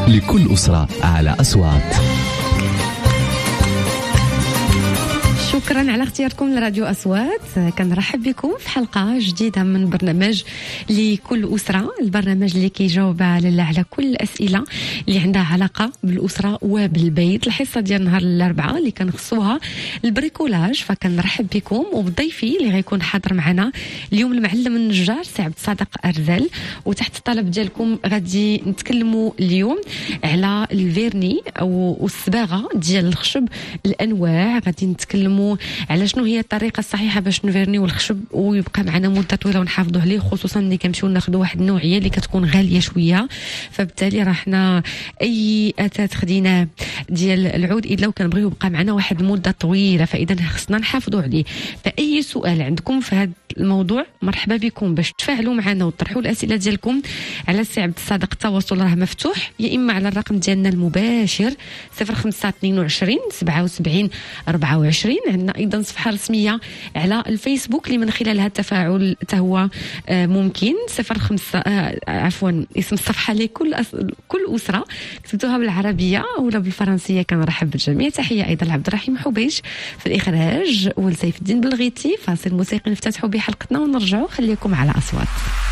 لكل أسرة أعلى أصوات. شكرا على اختياركم لراديو أصوات. كنرحب بكم في حلقة جديدة من برنامج لكل أسرة، البرنامج اللي كيجاوب على كل الأسئلة اللي عندها علاقة بالأسرة وبالبيت. الحصة ديال نهار الأربعاء اللي كنخصوها البريكولاج، فكنرحب بكم وبضيفي اللي غيكون حاضر معنا اليوم المعلم النجار سي عبد الصادق أرزل. وتحت الطلب ديالكم غادي نتكلموا اليوم على الفيرني أو الصباغة ديال الخشب، الأنواع. غادي نتكلموا على شنو هي الطريقه الصحيحه باش نفيرنيو الخشب ويبقى معنا مده طويله ونحافظوا عليه، خصوصا ملي كنمشيو ناخذوا واحد النوعيه اللي كتكون غاليه شويه. فبالتالي راحنا اي اثاث خديناه ديال العود الا وكنبغيو يبقى معنا واحد المده طويله، فاذا خصنا نحافظوا عليه. فاي سؤال عندكم في هذا الموضوع مرحبا بكم باش تفاعلوا معنا وتطرحوا الاسئله ديالكم على السي عبد الصادق. التواصل راه مفتوح، يا اما على الرقم ديالنا المباشر 0522 77 24. عندنا ايضا صفحه رسميه على الفيسبوك اللي من خلالها التفاعل هو ممكن. 05 اسم الصفحه لكل كل اسره، كتبتوها بالعربيه ولا بالفرنسيه. كنرحب بالجميع. تحيه ايضا لعبد الرحيم حبيش في الاخراج ولسيف الدين بلغيتي. فاصل موسيقي نفتتحوا به حلقتنا ونرجعوا. خليكم على اصوات.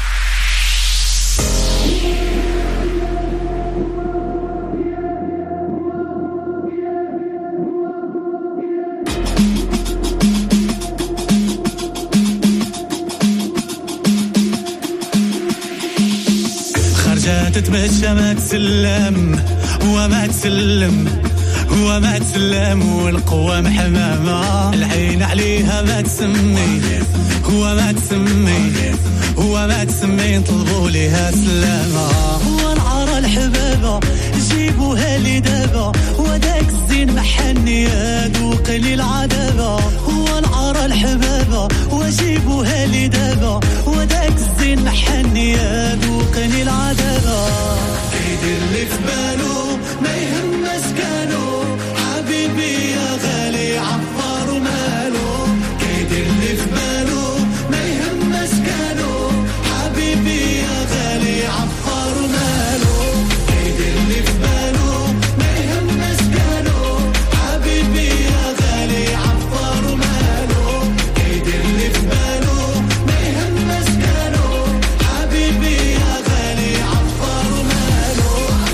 تتمشى ما تسلم وما تسلم وما تسلم، والقوة محمامة العين عليها ما تسمي وما تسمي وما تسمي، نطلبوا ليها سلامة. والعار الحبابة جيبوها لي دابا، وداك الزين محني ذوقني العذابة. والعار الحبابة وجيبوها لي دابا، وداك الزين محني ذوقني العذابة. كيدير اللي في بالو ما يهمش كانوا، حبيبي يا غالي عفار ومالو. كيدير اللي في بالو ما يهمش كانوا، حبيبي يا غالي عفار ومالو. كيدير اللي في بالو ما يهمش كانوا، حبيبي يا غالي عفار ومالو. كيدير اللي في بالو ما يهمش كانوا، حبيبي يا غالي عفار ومالو.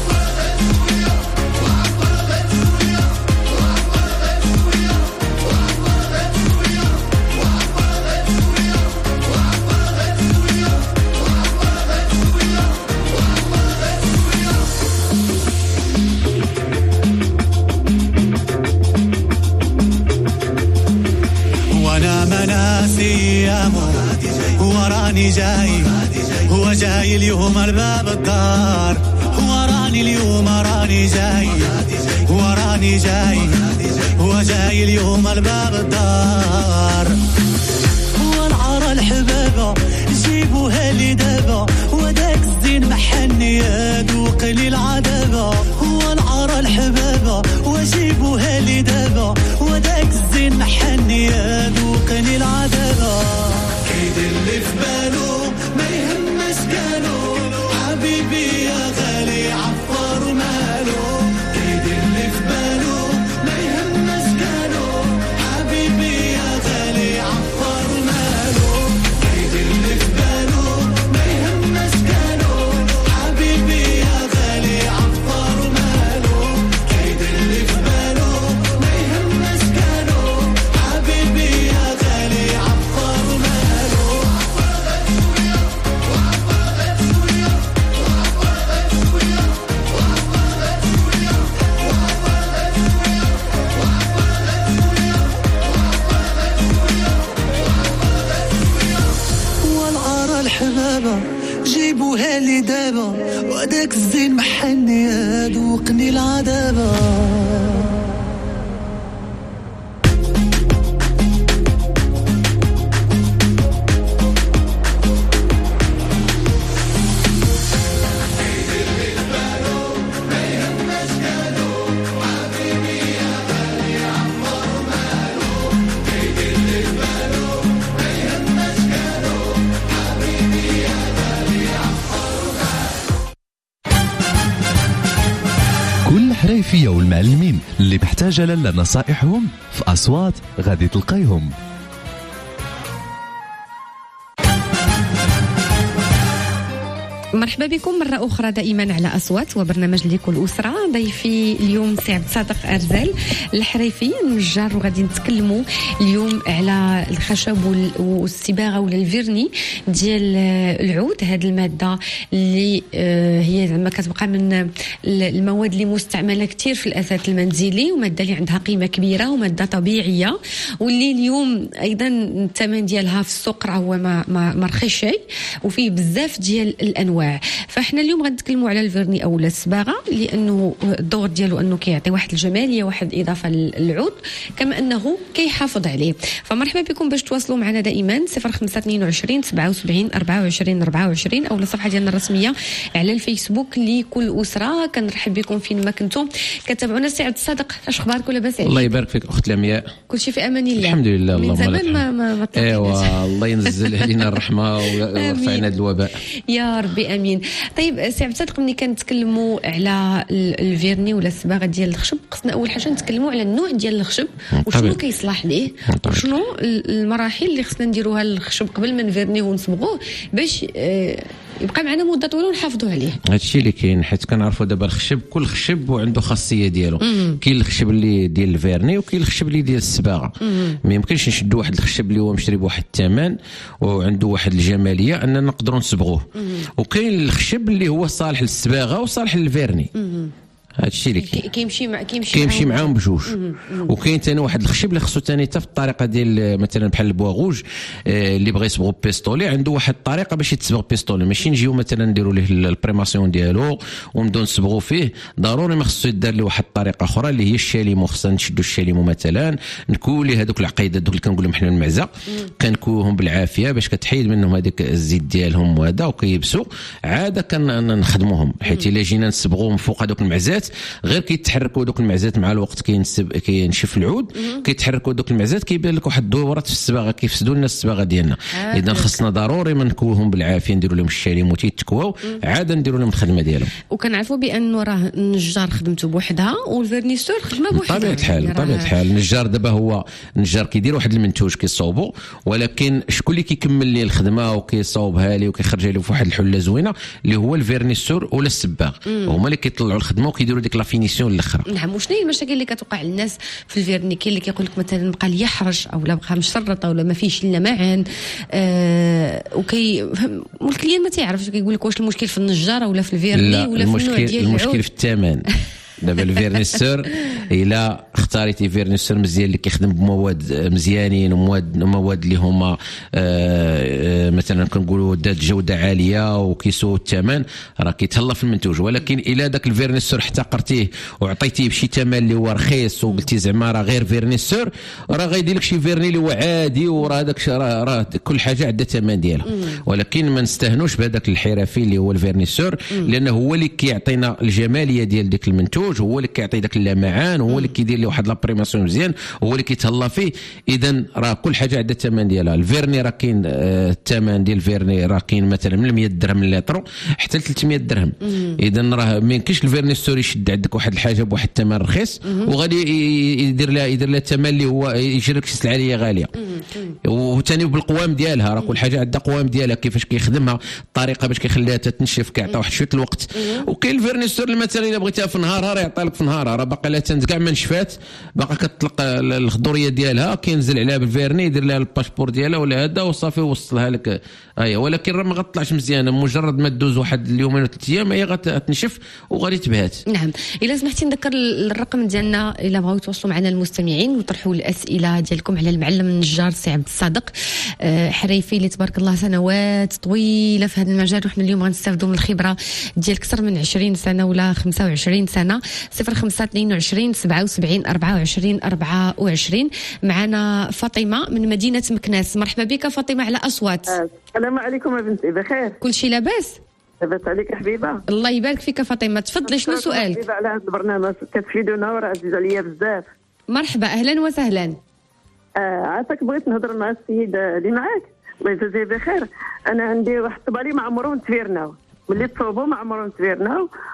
وانا مناسي يامو وراني جاي، هو جاي اليوم الباب الدار. وراني اليوم راني جاي، وراني جاي، هو جاي اليوم الباب الدار. والعار الحبابة جيبوها لي دابا، وداك الزين محني ذوقني العذابة. والعار الحبابة وجيبوها لي دابا، وداك الزين محني ذوقني العذابة. كيدير اللي في بالو ما يهمش كانوا، حبيبي يا غالي عفار ومالو. كيدير اللي في بالو ما يهمش كانوا، حبيبي يا غالي عفار ومالو. كيدير اللي في بالو ما يهمش كانوا، حبيبي يا غالي عفار ومالو. كيدير اللي في بالو ما يهمش كانوا، حبيبي يا غالي عفار ومالو. والعار الحبابة جيبوها لي دابا، وداك الزين محني ذوقني العذابة. كل حريفية والمعلمين اللي محتاجة لنصائحهم في أصوات غادي تلقايهم. مرحبا بكم مرة أخرى دائما على أصوات وبرنامج لكل أسرة. ضيفي اليوم سي عبد الصادق أرزال الحريفي النجار، وغادي نتكلموا اليوم على الخشب والصباغة ولا الفيرني ديال العود. هذه المادة اللي هي زعما كتبقى من المواد اللي مستعملة كتير في الأثاث المنزلي، ومادة اللي عندها قيمة كبيرة ومادة طبيعية، واللي اليوم أيضا الثمن ديالها في السوق راه هو ما رخيص شيء، وفيه بزاف ديال الأنواع. فاحنا اليوم غنتكلموا على الفيرني او الصباغه، لانه الدور ديالو انه كيعطي واحد الجماليه، واحد الاضافه للعود، كما انه كيحافظ عليه. فمرحبا بكم باش تواصلوا معنا دائما 0522 77 24 24 او الصفحه ديالنا الرسميه على الفيسبوك لكل اسره. كنرحب بكم فين ما كنتم كتابعونا. سي عبد الصادق، اش اخبارك؟ لاباس عليك؟ الله يبارك فيك اخت لمياء، كلشي في امان الله الحمد لله. من زمان ما ايوا الله ينزل علينا الرحمه ويرفعنا هذا الوباء يا ربي امين. طيب سي عبد الصادق، ملي كنتكلموا على الفيرني ولا الصباغه ديال الخشب، خصنا اول حاجه نتكلموا على النوع ديال الخشب وشنو كيصلح ليه، وشنو المراحل اللي خصنا نديروها للخشب قبل ما نفيرنيه ونصبغوه باش يبقى معنا مده طويله ونحافظوا عليه. هادشي اللي كاين، حيت كنعرفوا دابا الخشب كل خشب وعنده خاصيه ديالو. كاين الخشب اللي ديال الفيرني وكاين الخشب اللي ديال الصباغه. ما يمكنش نشدوا واحد الخشب اللي هو مشري بواحد الثمن وعنده واحد الجماليه اننا نقدروا نصبغوه، وكاين الخشب اللي هو صالح للصباغه وصالح للفيرني. هادشي اللي كيمشي معاهم بجوج. وكاين ثاني واحد الخشب اللي خصو ثاني حتى في الطريقه ديال مثلا بحال البواغوج اللي بغى يصبغوا بيستولي، عنده واحد الطريقه باش يتصبغ بيستولي، ماشي نجيو مثلا نديروا ليه البريماسيون ديالو ونبداو نصبغوا فيه. ضروري ما خصو يدار ليه واحد الطريقه اخرى اللي هي الشاليمو. خصنا نشدوا الشاليمو مثلا، نكولي هذوك العقيدات دوك اللي كنقول لهم حنا المعزه، كنكوهم بالعافيه باش كتحيد منهم هذاك الزيت ديالهم وهذا وكيبسوا. عاده كنخدموهم، حيت الا جينا نصبغوهم فوق هذوك المعزات غير كيتحركوا دوك المعزات مع الوقت، كينشف العود، كيتحركوا دوك المعزات، كيبان لك واحد الدورات في الصباغه، كيفسدوا لنا الصباغه ديالنا. اذا خصنا ضروري ما نكوهم بالعافيه، نديروا لهم الشاليمو تيتكواو، عاده نديروا لهم الخدمه ديالهم. وكنعرفوا بانه راه النجار خدمته بوحدها والفيرنيسور خدمه بوحدها. طبيعه الحال النجار دابا هو النجار كيدير واحد المنتوج كيصوبوا، ولكن شكون اللي كيكمل لي الخدمه وكيصوبها لي وكيخرجها لي في واحد الحله زوينه اللي هو الفيرنيسور ولا الصباغ. هما اللي كيطلعوا الخدمه وكيديروا ديك لا فينيسيون الاخرى. نعم. وشنو هي المشاكل اللي كتوقع للناس في الفيرني؟ كاين اللي كيقول لك مثلا بقى لي يحرج، او لا بقى مشرطه، ولا ما فيش اللمعان، والكليان ما تعرفش، كيقول لك واش المشكل في النجاره ولا في الفيرني ولا في النوع ديال المشكل في الثمن. دابا الفيرنيسور الا اختاريتي فيرنيسور مزيان اللي كيخدم بمواد مزيانين ومواد اللي هما مثلا كنقولوا ذات جوده عاليه وكيسوا الثمن، راه كيتهلا في المنتوج. ولكن الا داك الفيرنيسور احتقرتيه وعطيتيه بشي ثمن اللي هو رخيص وقلتي زعما راه غير فيرنيسور، راه غيدير لك شي فيرني اللي هو عادي، وراه داك راه كل حاجه عندها ثمن ديالها. ولكن ما نستهنوش بهذاك الحرفي اللي هو الفيرنيسور، لانه هو اللي كيعطينا الجماليه ديال ديك المنتوج، هو اللي كيعطي داك اللمعان، هو اللي كيدير ليه واحد لابريماسيون مزيان، هو اللي كيتهلا فيه. اذا راه كل حاجه عندها الثمن ديالها. الفيرني راه كاين الثمن ديال الفيرني راه كاين مثلا من 100 درهم لتر حتى ل 300 درهم. اذا راه ما يمكنش الفيرنيسور يشد عندك واحد الحاجه بواحد الثمن رخيص وغادي يدير لها الثمن اللي هو يجي لك شي سلعه اللي غاليه. وثاني بالقوام ديالها، راه كل حاجه عندها قوام ديالها، كيفاش كيخدمها، الطريقه باش كيخليها تتنشف، كيعطي واحد شويه الوقت. وكاين الفيرنيسور مثلا الا بغيتيها في النهار راه يعطي لك في النهار، راه باقي لها كاع ما نشفات، باقا كتطلق الخضوريه ديالها، كينزل عليها بالفيرني، يدير لها الباسبور ديالها ولا هذا وصافي وصلها لك. ولكن راه ما غطلعش مزيانه، مجرد ما تدوز واحد اليومين وثلاث ايام هي غتنشف وغادي تبهات. نعم. الا سمحتي نذكر الرقم ديالنا الا بغاو يتواصلوا معنا المستمعين وطرحوا الاسئله ديالكم على المعلم النجار سي عبد الصادق حريفي اللي تبارك الله سنوات طويله في هذا المجال، وحنا اليوم غنستافدوا من الخبره ديال اكثر من 20 سنه ولا 25 سنه. 0522 77 24 24. معنا فاطمه من مدينه مكناس. مرحبا بك فاطمه على اصوات. السلام عليكم يا بنتي، بخير؟ كل شيء لاباس؟ لاباس عليك حبيبه؟ الله يبارك فيك فاطمه، تفضلي شنو سؤالك؟ حبيبه على هذا البرنامج كتفيدونا وراه عزيز عليا بزاف. مرحبا، اهلا وسهلا. عافاك، بغيت نهضر مع السيد اللي معاك الله يجازيه بخير. انا عندي واحد الطبالي ما عمرهم تفيرناو، ملي تصوبوا ما عمرهم تفيرناو،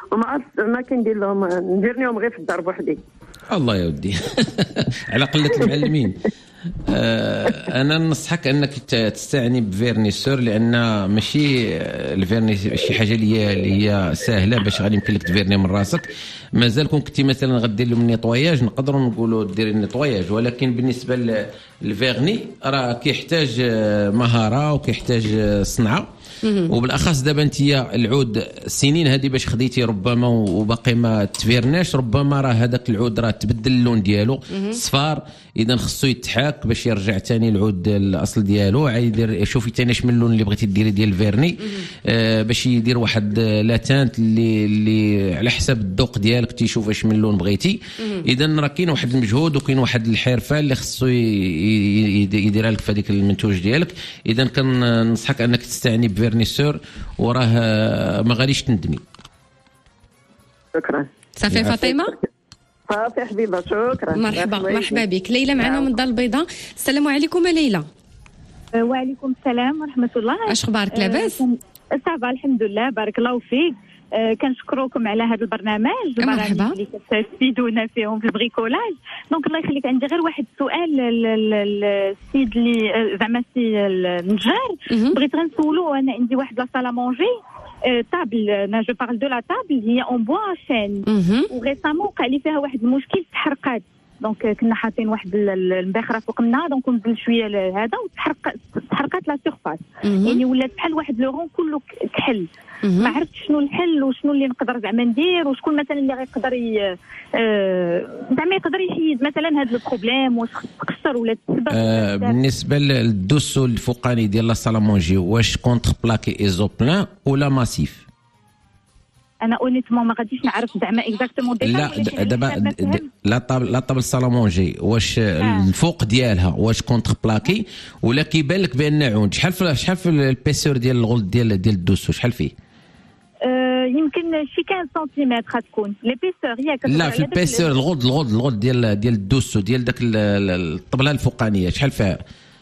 وما عرفت ما كندير لهم، نفيرنيهم غير في الدار بوحدي. الله يا ودي. على قلة المعلمين. انا ننصحك انك تستعني بفيرنيسور، لان ماشي الفيرني شي حاجه اللي هي سهله باش غادي يمكن لك تفيرني من راسك. مازال كون كنتي مثلا غدير لهم نيطواياج نقدروا نقولوا ديري النيطواياج، ولكن بالنسبه للفيرني راه كيحتاج مهاره وكيحتاج صنعه. وبالاخص دابا انت العود سنين هذه باش خديتي ربما وباقي ما تفيرناش، ربما راه هذاك العود راه تبدل اللون ديالو صفار، اذا خصو يتحاك باش يرجع ثاني العود الاصل ديالو. عاد يدير شوفي ثاني اش من اللون اللي بغيتي ديري ديال الفيرني، باش يدير واحد لاتانت اللي على حسب الذوق ديالك تيشوف اش من لون بغيتي. اذا راه كاين واحد المجهود وكاين واحد الحرفه اللي خصو يديرها لك في هذيك المنتوج ديالك. اذا كننصحك انك تستعني بفيرنيسور وراه ما غاديش تندمي. شكرا. صافي فاطمه. صافي حبيبه شكرا. مرحبا بك. ليلى معنا من الدار البيضاء. السلام عليكم ليلى. وعليكم السلام ورحمه الله. اش اخبارك؟ لاباس؟ صافا الحمد لله بارك الله فيك. كنشكروكم على هذا البرنامج اللي كتفيدونا فيهم في البريكولاج. دونك الله يخليك، عندي غير واحد السؤال السيد اللي زعما السي النجار، بغيت غنسولو. انا عندي واحد لا سالا مونجي تابل، انا جو بارل دو لا تابل هي اون بوا شين، وغيسامون وقع لي فيها واحد المشكل، تحرقات. دونك كنا حاطين واحد المبخره فوق منها، دونك نزل شويه هذا وتحرقات لا سيرفاس، يعني ولات بحال واحد لو رون كله كحل. ما عرفت شنو الحل وشنو اللي نقدر زعما ندير، وشكون مثلا اللي غيقدر زعما يقدر يحيد مثلا هذا البروبليم، واش تكسر ولا تسبب. بالنسبه للدوسو الفوقاني ديال لا سالامونجي، واش كونتر بلاكي ايزوبلان ولا ماسيف؟ انا اونيتمون ما غاديش نعرف زعما اكزاكتومون. لا دابا لا طابل سالامونجي واش الفوق ديالها واش كونتر بلاكي ولا كيبان لك بان عود؟ شحال في البيسور ديال الغلط ديال الدوسو شحال فيه؟ يمكن شي 15 سنتيمتر تكون ليبيسور ياك. لا في البيسور الغلط ديال الدوسو ديال داك الطبله الفوقانيه شحال فيها؟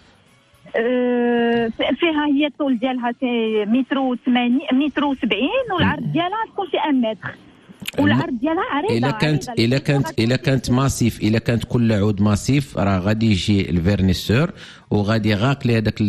فيها هي الطول ديالها متر و 70 والعرض ديالها تكون شي 1 متر، والعرض ديالها عريضه. الا كانت ماسيف، الا كانت كل عود ماسيف راه غادي يجي الفيرنيسور وغادي يغاك لي هذاك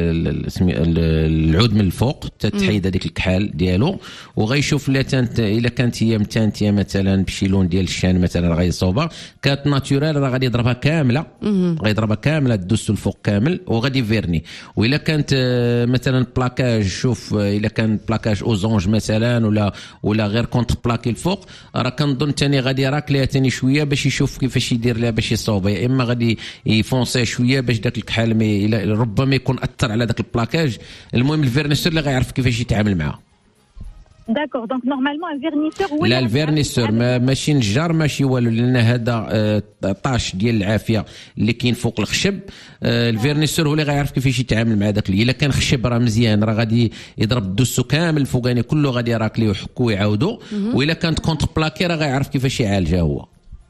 العود من الفوق تتحيد هذيك الكحال ديالو، وغيشوف الا كانت هي متانتيه مثلا بشي لون ديال الشان مثلا غيصوبها. كانت ناتورال راه غادي يضربها كامله، غيضربها كامله الدوسو الفوق كامل وغادي يفيرني. والا كانت مثلا بلاكاج، شوف الا كان بلاكاج اوزونج مثلا ولا غير كونتر بلاكي الفوق، راه كنظن ثاني غادي يراك ليها ثاني شويه باش يشوف كيفاش يدير لها باش يصوبها، يا اما غادي يفونسي شويه باش داك الكحال ربما يكون اثر على ذاك البلاكاج. المهم الفيرنيسور اللي غيعرف كيفاش يتعامل معاه. داكور. دونك نورمالمون الفيرنيسور هو لا الفيرنيسور ماشي نجار ماشي والو، لان هذا طاش ديال العافيه اللي كاين فوق الخشب. الفيرنيسور هو اللي غيعرف كيفاش يتعامل مع داك. الا كان خشب راه مزيان راه غادي يضرب الدوسو كامل الفوقاني كله غادي يراكلي ويحكو ويعاودو، والا كانت كونتر بلاكي راه غيعرف كيفاش يعالجها هو.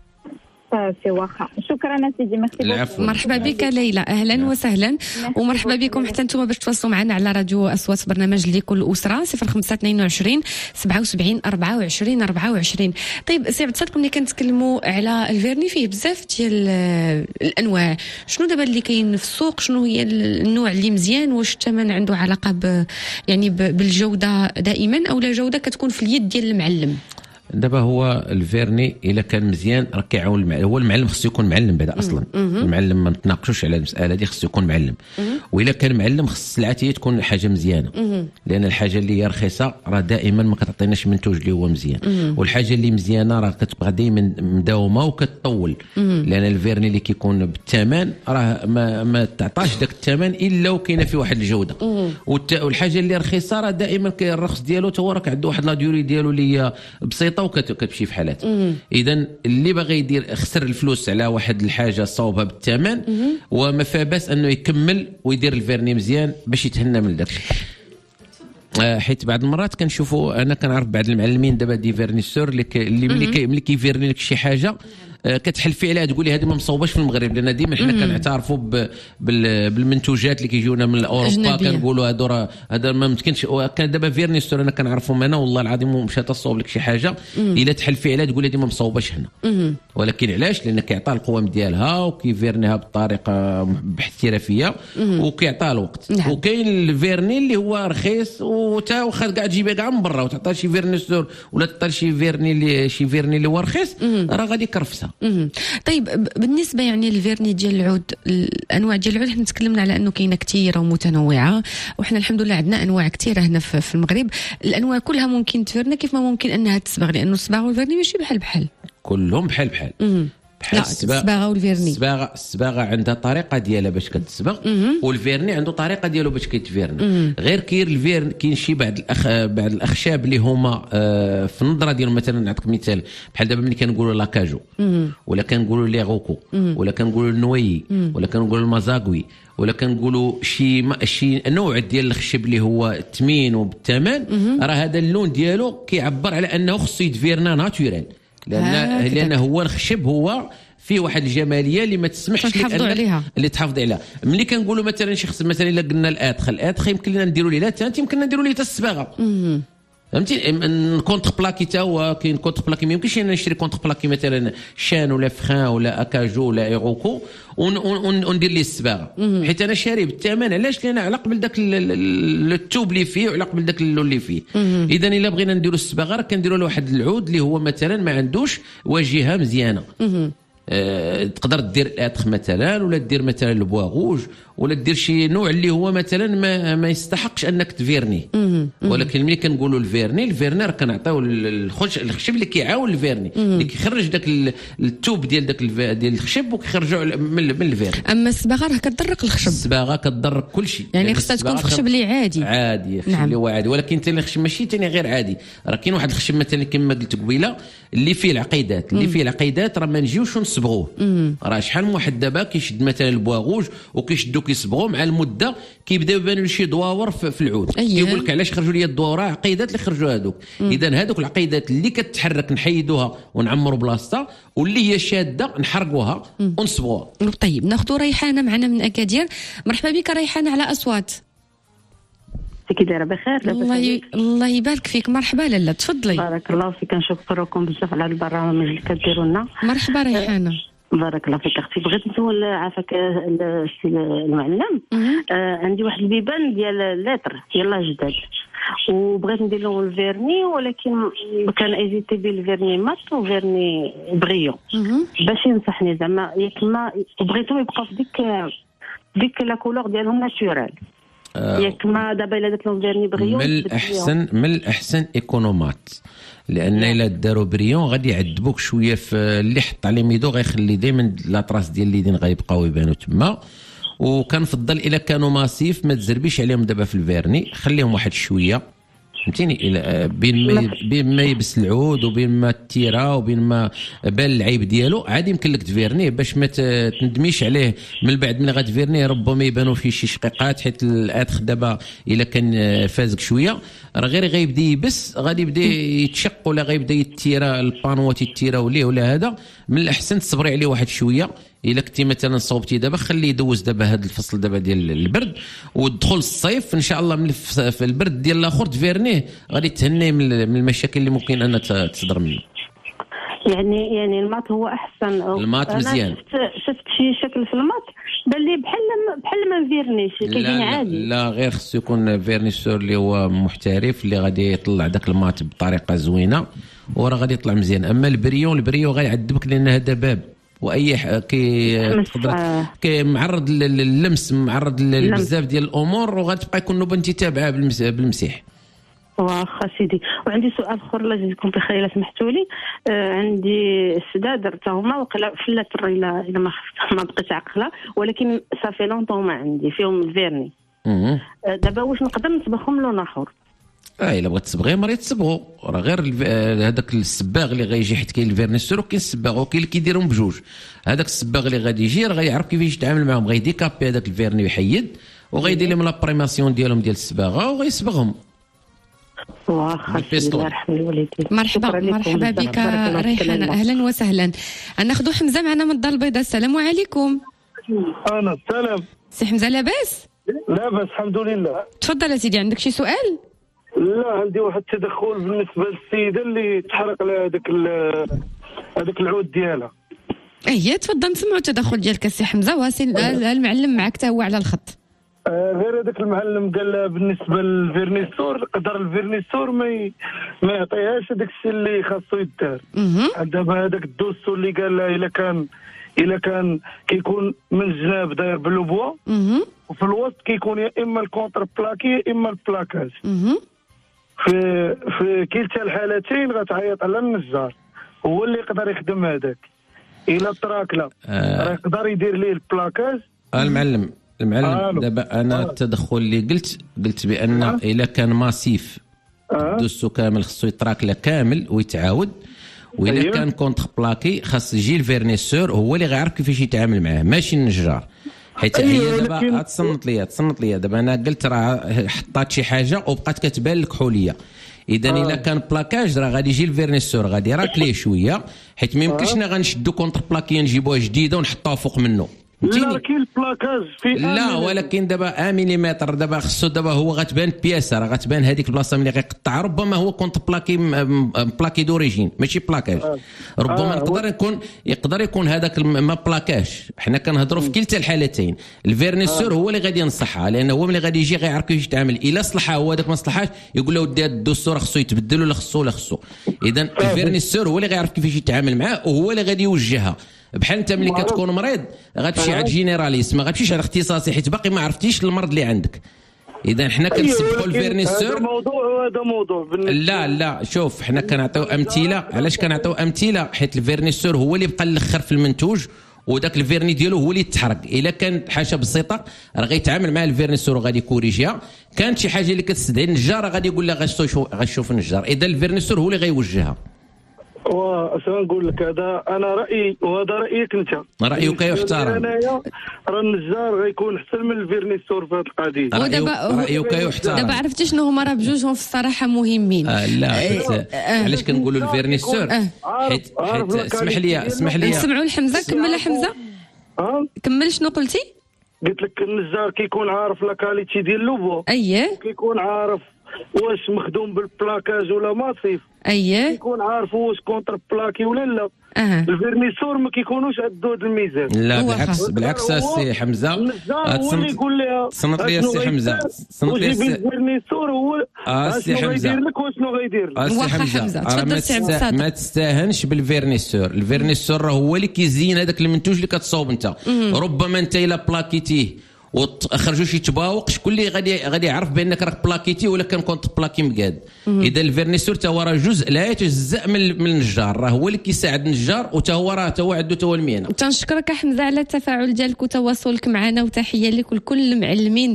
صافي واخا. شكرا سيدي. ميرسي. مرحبا بك ليلى، اهلا وسهلا، ومرحبا بكم حتى انتم باش تواصلوا معنا على راديو اصوات، برنامج لكل اسره 0522 77 24 24. طيب سي عبد الصادق، ملي كنتكلموا على الفيرني فيه بزاف ديال الانواع، شنو دابا اللي كاين في السوق؟ شنو هي النوع اللي مزيان؟ واش الثمن عنده علاقه يعني بالجوده دائما، او لا جوده كتكون في اليد ديال المعلم؟ دابا هو الفيرني الا كان مزيان راه كيعاون هو المعلم خصو يكون معلم بعدا اصلا. المعلم ما نتناقشوش على المساله هذه، خصو يكون معلم. والا كان معلم خص السلعه هي تكون حاجه مزيانه، لان الحاجه اللي هي رخيصه راه دائما ما كتعطيناش منتوج اللي هو مزيان. والحاجه اللي مزيانه راه كتبقى دائما مداومه وكتطول، لان الفيرني اللي كيكون بالثمن راه ما تعطاش داك الثمن الا وكاينه فيه واحد الجوده. والحاجه اللي رخيصه راه دائما الرخص ديالو تا هو راك عنده واحد لا ديوري ديالو اللي هي بسيطه وكتمشي في حالات. اذا اللي باغي يدير خسر الفلوس على واحد الحاجه صوبها بالثمن، وما فيها باس انه يكمل ويدير الفيرني مزيان باش يتهنى من داك. حيت بعض المرات كنشوفوا، انا كنعرف بعض المعلمين دابا دي فيرنيسور اللي ملي كيفيرني لك شي حاجه كتحلفي عليها تقولي هذه ما مصوباش في المغرب، لان ديما حنا كنعترفوا بالمنتوجات اللي كيجيونا من اوروبا، كنقولوا هذا ما ممكنش. كان دابا فيرنيستور انا كنعرفهم انا والله العظيم مشات تصوب لك شي حاجه الا تحلفي عليها تقولي هذه ما مصوباش هنا. ولكن علاش؟ لان كيعطى القوام ديالها وكيفيرنيها بطريقه باحترافيه وكيعطيها الوقت. وكاين الفيرني اللي هو رخيص وتا واخا كاع تجيبها كاع من برا وتعطى شي فيرنيستور ولا تعطى شي فيرني اللي هو رخيص راه غادي يكرفسها. طيب بالنسبه يعني الفيرني ديال العود، الانواع ديال العود حنا تكلمنا على انه كاينه كثيره ومتنوعه، وحنا الحمد لله عندنا انواع كثيره هنا في المغرب. الانواع كلها ممكن تفرنا كيف ما ممكن انها تصبغ، لانه الصباغه والفيرني ماشي بحال كلهم بحال لا الصباغه والفيرني. الصباغه عندها طريقه ديالها باش كتصبغ، والفيرني عنده طريقه ديالو باش كيتفيرني. غير كاين شي بعض الاخشاب اللي هما في النظره ديالهم. مثلا نعطيك مثال بحال دابا ملي كنقولوا لاكاجو ولا كنقولوا لي غوكو ولا كنقولوا النوي ولا كنقولوا المازاغوي ولا كنقولوا شي نوع ديال الخشب اللي هو التمين وبالثمن، راه هذا اللون ديالو كيعبر على انه خصو يتفيرنا ناتورال، لان هو الخشب هو فيه واحد الجماليه اللي ما تسمحش لك اللي تحافظ عليها. ملي كنقولوا مثلا شي خص مثلا الا قلنا الادخل يمكن لنا نديروا ليه لا يمكن نديروا ليه حتى الصباغه. فهمتي؟ كونتر بلاكي تا هو كاين كونتر بلاكي، ما يمكنش انا نشري كونتر بلاكي مثلا شان ولا فخان ولا اكاجو ولا ايغوكو وندير ليه الصباغه، حيت انا شاري بالثمن. علاش؟ لان على قبل داك التوب اللي فيه وعلى قبل داك اللون اللي فيه. اذا الا بغينا نديروا الصباغه راه كنديروا له واحد العود اللي هو مثلا ما عندوش واجهه مزيانه. تقدر دير الاتخ مثلا ولا دير مثلا البواغوج ولا دير شي نوع اللي هو مثلا ما يستحقش انك تفيرني. ولكن ملي كنقولوا الفيرني راه كنعطيو الخشب اللي كيعاون الفيرني، اللي كيخرج داك التوب ديال ديال الخشب وكيخرجوا من الفيرني. اما الصباغه راه كتضرك الخشب، الصباغه كتضرك كل شيء، يعني خصها تكون خشب اللي عادي خشب اللي هو عادي. ولكن ثاني الخشب ماشي ثاني غير عادي، راه كاين واحد الخشب مثلا كما قلت قبيله اللي فيه العقيدات راه ما نجيوش نصبغوه. راه شحال من واحد دابا كيشد مثلا البواغوج وكيشدو كيصبغوا مع المده كيبداو يبانوا شي دواور في العود. كيقول لك علاش خرجوا لي الدواور؟ عقيدات اللي خرجوا هذوك. اذا هذوك العقيدات اللي كتحرك نحيدوها ونعمروا بلاصتها، واللي هي شاده نحرقوها ونصبغوها. طيب ناخذوا ريحانه معنا من اكادير. مرحبا بك ريحانه على اصوات. كي دايره بخير؟ الله يبارك فيك. مرحبا لاله، تفضلي. بارك الله فيك، نشكركم بزاف على البرامج اللي كديروا لنا. مرحبا ريحانه. بارك الله فيك اختي. بغيت نسول عافاك السي المعلم، عندي واحد البيبان ديال اللتر يلا جداد وبغيت ندير لهم الفيرني، ولكن كان ايزيتي بين الفيرني مات وفيرني بريون. باش ينصحني زعما ياك ما بغيتهم يبقاو في ديك لا كولور ديالهم ناتورال، ياك ما دابا الا درت لهم فيرني بريون من الاحسن ايكونومات، لان الا داروا بريون غادي يعذبوك شويه في اللي حط عليه ميدو، غيخلي دائما لاطراس ديال اليدين غيبقاو يبانوا تما. وكنفضل الا كانوا ماسيف ما تزربيش عليهم دابا في الفيرني، خليهم واحد شويه فهمتيني، بين ما يبس العود وبين ما التيره وبين ما بان العيب ديالو عادي يمكن لك تفيرنيه باش ما تندميش عليه من بعد. ملي غتفيرنيه ربما يبانوا فيه شي شقيقات، حيت الادخ دابا الا كان فازك شويه راه غير غيبدا يبس غادي يبدا يتشق ولا غيبدا يتيره البانوات يتيره ولا هذا. من الاحسن تصبري عليه واحد شويه. الا كنتي مثلا صوبتي دابا خليه يدوز دابا هذا الفصل دابا ديال البرد، ودخل الصيف ان شاء الله في البرد ديال الاخر تفيرنيه غادي تهنيه من المشاكل اللي ممكن ان تصدر منه. يعني المات هو احسن. المات مزيان. شفت شي شكل في المات بان لي بحال ما فيرنيش كيجيني عادي. لا غير خصو يكون فيرنيسور اللي هو محترف اللي غادي يطلع داك المات بطريقه زوينه وراه غادي يطلع مزيان. اما البريون غيعذبك لان هذا باب واي كي معرض لللمس، معرض لبزاف ديال الامور، وغتبقى يكون نوبه انت تابعه بالمسيح. واخا سيدي. وعندي سؤال اخر الله يجزيكم بخير الا سمحتوا لي. عندي السداد درتها هما وقيلا في اللتر الا ما بقيت عاقله، ولكن صافي لونطون ما عندي فيهم الفيرني. دابا واش نقدر نصبغهم لون اخر؟ الا بغيت تصبغيه مريض تصبغوا، راه غير هذاك الصباغ اللي غيجي، حيت كاين الفيرنيسور وكاين الصباغ وكاين اللي كيديرهم بجوج. هذاك الصباغ اللي غادي يجي راه غيعرف كيفاش يتعامل معهم، غيديكابي هذاك الفيرني ويحيد وغيدير لهم لابريماسيون ديالهم ديال الصباغه وغيصبغهم. واخا الله يرحم الوالدين. مرحبا بك ريحانه، اهلا وسهلا. ناخذ حمزه معنا من الدار البيضاء. السلام عليكم. انا السلام. سي حمزه لاباس؟ لاباس الحمد لله. تفضل سيدي، عندك شي سؤال؟ لا عندي واحد التدخل بالنسبه للسيده اللي تحرق لها هذاك العود ديالها. ايه تفضل نسمعوا التدخل ديالك سي حمزه. واسي المعلم معك حتى هو على الخط. غير هذاك المعلم قال لها بالنسبه للفيرنيسور قدر الفيرنيسور ما يعطيهاش هذاك الشيء اللي خاصو يدار. دابا هذاك الدوسو اللي قال لها الا كان كيكون من الجناب داير بالبوا وفي الوسط كيكون يا اما الكونتر بلاكي يا اما البلاكاج. في كلتا الحالتين غتعيط على النجار، هو اللي يقدر يخدم هذاك. الا تراكله راه يقدر يدير ليه البلاكاج. المعلم دابا انا التدخل اللي قلت بان الا كان ماسيف دوسو كامل خصو يتراكله كامل ويتعاود، والا كان كونتر بلاكي خاص يجي الفيرنيسور هو اللي غيعرف كيفاش يتعامل معاه ماشي النجار. حيت هي دابا تصنت ليا دابا انا قلت راه حطات شي حاجه وبقات كتبان الكحوليه. اذا الا كان بلاكاج راه غادي يجي الفيرنيسور غادي يراكليه شويه، حيت ما يمكنش غنشدو كونتر بلاكي نجيبوها جديده ونحطوها فوق منه. لا كاين البلاكاج في لا ولكن دابا مليمتر دابا خصو دابا هو غتبان بياسه، راه غتبان هذيك البلاصه ملي غيقطع ربما هو كونت بلاكي دوريجين ماشي بلاكاج. ربما يقدر يكون هذاك ما بلاكاج. حنا كنهضروا في كلتا الحالتين. الفيرنيسور هو اللي غادي ينصحها، لانه هو ملي غادي يجي غيعرف كيفاش يتعامل. الا صلحها هو هذاك ما صلحاش يقول له ودي هذا الدستور خصو يتبدل ولا خصو. اذا الفيرنيسور هو اللي غيعرف كيفاش يتعامل معاه وهو اللي غادي يوجهها. بحال انت ملي كتكون مريض غتمشي عند جينيراليست، ما غتمشيش على اختصاصي حيت باقي ما عرفتيش المرض اللي عندك. اذا حنا كنسبقوا الفيرنيسور. هذا موضوع لا شوف حنا كنعطيو امثله. علاش كنعطيو امثله؟ حيت الفيرنيسور هو اللي بقى الاخر في المنتوج وداك الفيرني ديالو هو اللي يتحرق. الا كان حاجه بسيطه راه غيتعامل مع الفيرنيسور وغادي يكوريجيها. كانت شي حاجه اللي كتستدعي النجار غادي يقول لها غتشوف النجار. اذا الفيرنيسور هو اللي غيوجهها. واش نقول لك، هذا انا رايي وهذا رايك انت. رايك يحترم. انايا راه النجار غيكون احسن من الفيرنيسور في هذه القضيه. رايك يحترم. دابا عرفتي شنو هما راه بجوجهم في الصراحه مهمين. لا علاش كنقولوا الفيرنيسور؟ حيت اسمح لي نسمعوا لحمزه. كمل حمزه. كمل شنو قلتي؟ قلت لك النجار كيكون عارف لا كاليتي ديال اللوبو. كيكون عارف واش مخدوم بالبلاكاج ولا ماسيف. كيكون عارف واش كونتر بلاكي ولا لا. الفيرنيسور ما كيكونوش عندو هذا الميزان. لا بالعكس السي حمزه. هو اللي يقول لها صنت لي السي حمزه. الفيرنيسور هو السي حمزه غيدير لك وشنو غيدير لك. السي حمزه تفضل سي حمزه. ما تستاهنش بالفيرنيسور. الفيرنيسور راه هو اللي كيزين هذاك المنتوج اللي كتصاوب انت. ربما انت الا بلاكيتيه وخرجوا شي تباوق شكون اللي غادي يعرف بانك راك بلاكيتي ولا كان كونت بلاكي مقاد. اذا الفيرنيسور تا هو راه جزء لا يتجزا من النجار، راه هو اللي كيساعد النجار وتا هو عنده تا هو المهنه. تنشكرك حمزه على التفاعل ديالك وتواصلك معنا، وتحيه لك ولكل المعلمين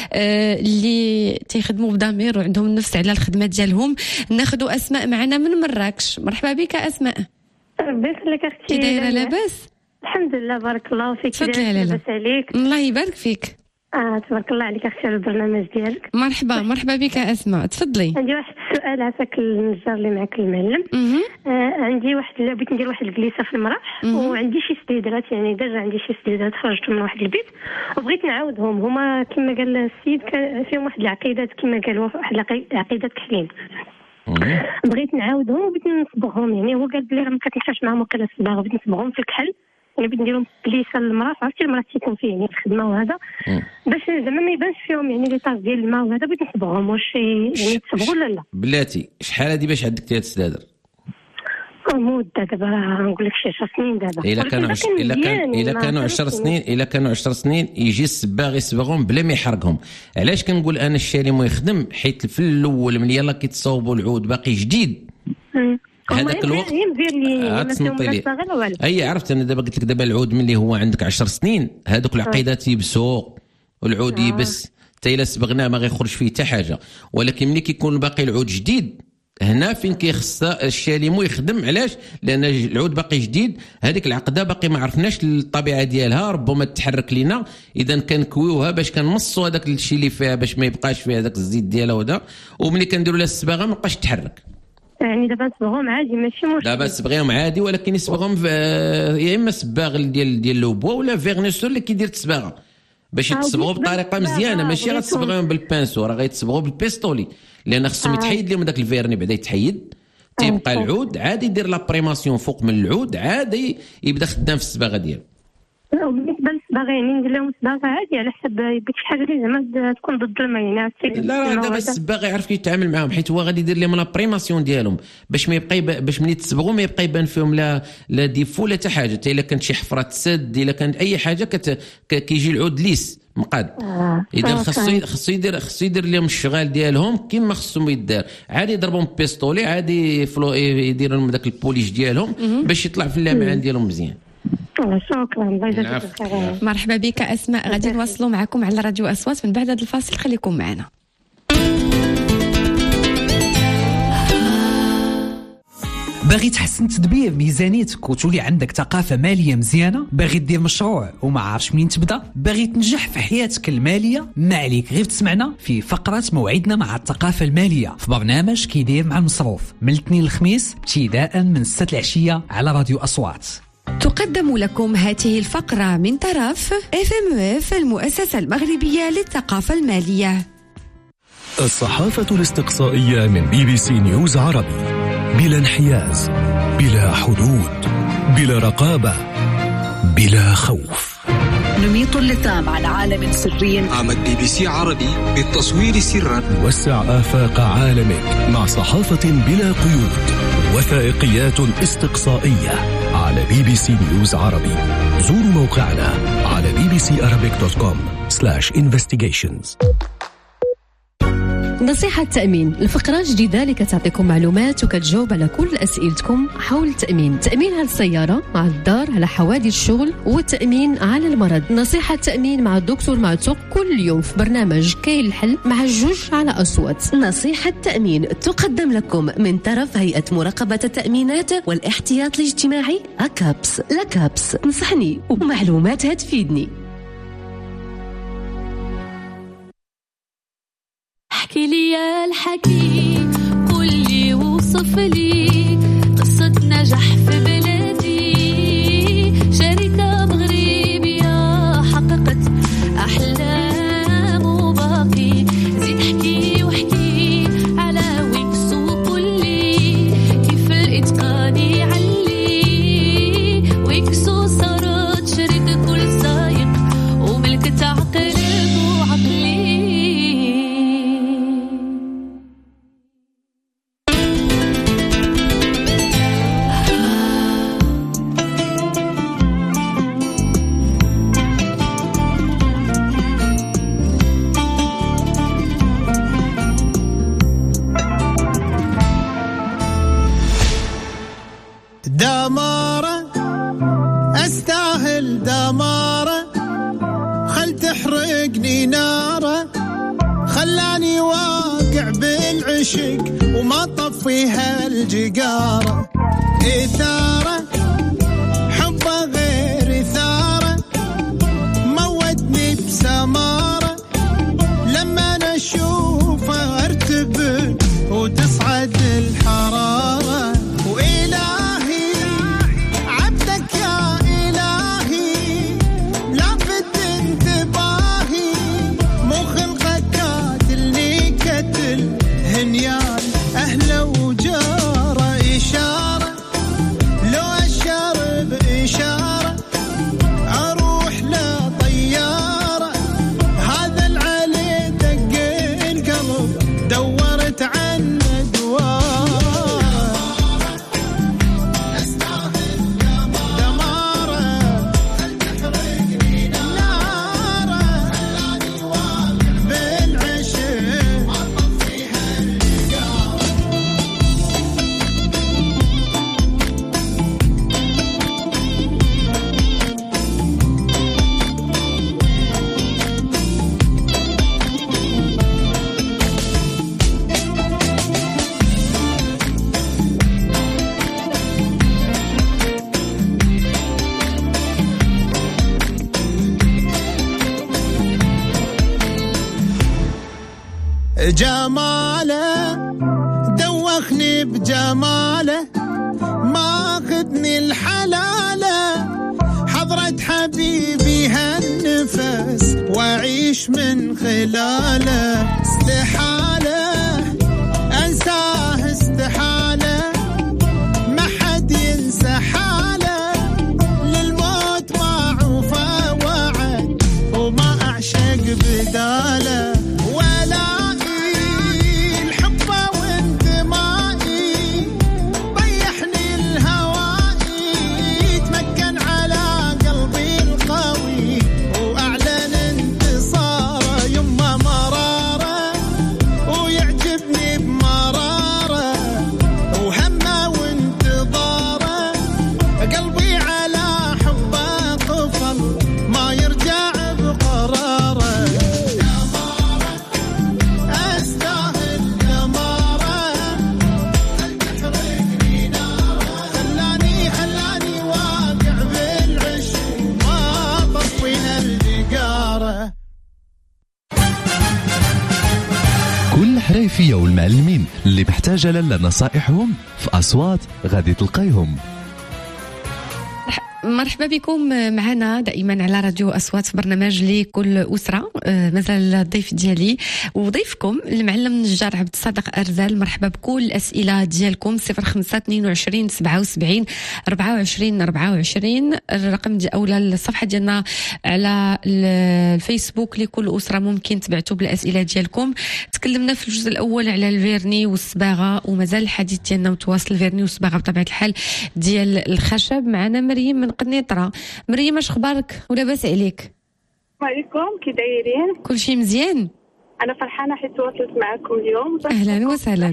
اللي تيخدموا بضمير وعندهم النفس على الخدمه ديالهم. ناخذوا اسماء معنا من مراكش. مرحبا بك اسماء. ربي يخليك اختي. كي دايره لاباس؟ الحمد لله بارك الله فيك. تفضلي لاباس عليك. الله يبارك فيك. تبارك الله عليك اختي على البرنامج ديالك. مرحبا بك اسماء، تفضلي. عندي واحد السؤال عافاك النجار اللي معك المعلم. عندي بغيت ندير واحد الجليسه في المراح وعندي شي سديدرات، يعني ديجا عندي شي سديدرات خرجت من واحد البيت وبغيت نعاودهم. هما كما قال السيد فيهم واحد العقيدات كما قالوا واحد عقيدات كحلين. بغيت نعاودهم وبغيت نصبغهم، يعني هو قال بلي راه ما كتمشاش معاهم وكذا الصباغه، بغيت نصبغهم في الكحل. يعني بغيت نديرهم بليسه للمراس، عرفتي المراس تيكون فيه يعني الخدمه وهذا باش زعما ما يبانش فيهم يعني لي طاس ديال الماء وهذا. بغيت نصبغهم واش يعني تصبغوا ولا لا؟ بلاتي شحال هادي باش عندك هاد السدادر؟ مده دابا نقول لك شي 10 سنين دابا. الا كانوا 10 سنين يجي الصباغ يصبغهم بلا ما يحرقهم. علاش كنقول انا الشاليمو يخدم؟ حيت في الاول ملي يلاه كيتصاوبوا العود باقي جديد هذاك الوقت عرفت انا دابا قلت لك دابا العود ملي هو عندك 10 سنين هذوك العقيدات يبسوا والعود يبس حتى الا صبغناه ما غيخرج فيه حتى حاجه. ولكن ملي كيكون باقي العود جديد هنا فين كيخص الشاليمو يخدم. علاش؟ لان العود باقي جديد، هذيك العقده باقي ما عرفناش الطبيعه ديالها، ربما تتحرك لينا. اذا كنكويوها باش كنمصوا هذاك الشيء اللي فيها باش ما يبقاش فيها هذاك الزيت ديالها ودا، وملي كنديروا لها الصباغه ما بقاش تتحرك. يعني دابا نصبغهم عادي ماشي مشكل؟ دابا صبغيهم عادي، ولكن يصبغهم يا اما صباغ ديال لوبوا ولا فيرنيسور اللي كيدير التصباغه باش يتصبغوا بطريقه مزيانه. ماشي غتصبغيهم بالبانسو، راه غيتصبغوا بالبيستولي، لان خصهم يتحيد لهم داك الفيرني بعدا يتحيد، تيبقى العود عادي يدير لابريماسيون فوق من العود عادي يبدا خدام في الصباغه ديالو. بالنسبه للصباغه يعني ندير لهم صباغه عادي على حسب ديك شي حاجه اللي زعما تكون ضد الماء يعني. لا دابا الصباغ يعرف كيف يتعامل معاهم، حيت هو غادي يدير لهم لابريماسيون ديالهم باش ما يبقى باش ملي تصبغوا ما يبقى يبان فيهم لا ديفو لا حتى حاجه. حتى الا كانت شي حفره تسد، الا كانت اي حاجه كيجي العود ليس مقاد. اذا خصو يدير لهم الشغال ديالهم كما خصهم يدار عادي. يضربهم بيستولي عادي، يدير لهم داك البوليش ديالهم باش يطلع في اللمعان ديالهم مزيان. شكرا، الله يجزاك الخير. مرحبا بك أسماء، غادي نواصلوا معكم على راديو أصوات من بعد هذا الفاصل، خليكم معنا. باغي تحسن تدبير ميزانيتك وتولي عندك ثقافة مالية مزيانة؟ باغي دير مشروع وما عارفش منين تبدا؟ باغي تنجح في حياتك المالية؟ ما عليك غير تسمعنا في فقرة موعدنا مع الثقافة المالية في برنامج كيدير مع المصروف من الاثنين للخميس ابتداء من 6 العشية على راديو أصوات. تقدم لكم هذه الفقرة من طرف FMF المؤسسة المغربية للثقافة المالية. الصحافة الاستقصائية من BBC نيوز عربي، بلا انحياز، بلا حدود، بلا رقابة، بلا خوف. نميط اللثام عن عالم سري. عمل BBC عربي بالتصوير سرا. وسع آفاق عالمك مع صحافة بلا قيود، وثائقيات استقصائية على BBC نيوز عربي. زوروا موقعنا على bbcarabic.com/investigations. نصيحة تأمين، الفقرة جديدة اللي كتعطيكم معلومات وكتجاوب على كل أسئلتكم حول التأمين. تأمين على السيارة، على الدار، على حوادث الشغل، والتأمين على المرض. نصيحة تأمين مع الدكتور معتوق كل يوم في برنامج كاين الحل مع الجوج على أصوات. نصيحة تأمين تقدم لكم من طرف هيئة مراقبة التأمينات والاحتياط الاجتماعي أكابس. لكابس نصحني ومعلومات هتفيدني. احكي لي يا الحكيم، قول لي وصف لي قصة نجاح في بلادي، شركة مغربية حققت أحلام وباقي. زيد احكي واحكي على ويكس وقول لي كيف الإتقان يعلي. ويكس صارت شركة كل سايق وملكت عقل وعقلي. دمارة أستاهل دمارة، خل تحرقني نارة، خلاني واقع بالعشق وما طفيها الجقارة. إثارة حبه غير إثارة، مودني بسمارة، لما نشوفه ارتبك وتصعد الحرارة. أهلا وجارة إشارة، لو جماله دوخني بجماله ماخذني الحلاله حضرة حبيبي هالنفس واعيش من خلاله استحاله انساه استحاله ما حد ينسى حاله للموت معروفه وعد وما اعشق بداله الحريفية والمعلمين اللي محتاجة لنا نصائحهم في أصوات غادي تلقايهم. مرحبا بكم معنا دائما على راديو أصوات في برنامج لكل أسرة. مازال الضيف ديالي وضيفكم المعلم النجار عبد الصادق أرزال. مرحبا بكل الأسئلة ديالكم 05 22 77 24 24 الرقم أولا الصفحة ديالنا على الفيسبوك لكل أسرة ممكن تبعتوا بالأسئلة ديالكم. تكلمنا في الجزء الأول على الفيرني والصباغة ومازال الحديث ديالنا متواصل الفيرني والصباغة بطبيعة الحال ديال الخشب. معنا مريم من قنيطرة. مريم اش اخبارك ولاباس عليك؟ وعليكم كي دايرين؟ كلشي مزيان؟ انا فرحانه حيت تواصلت معكم اليوم. اهلا وسهلا.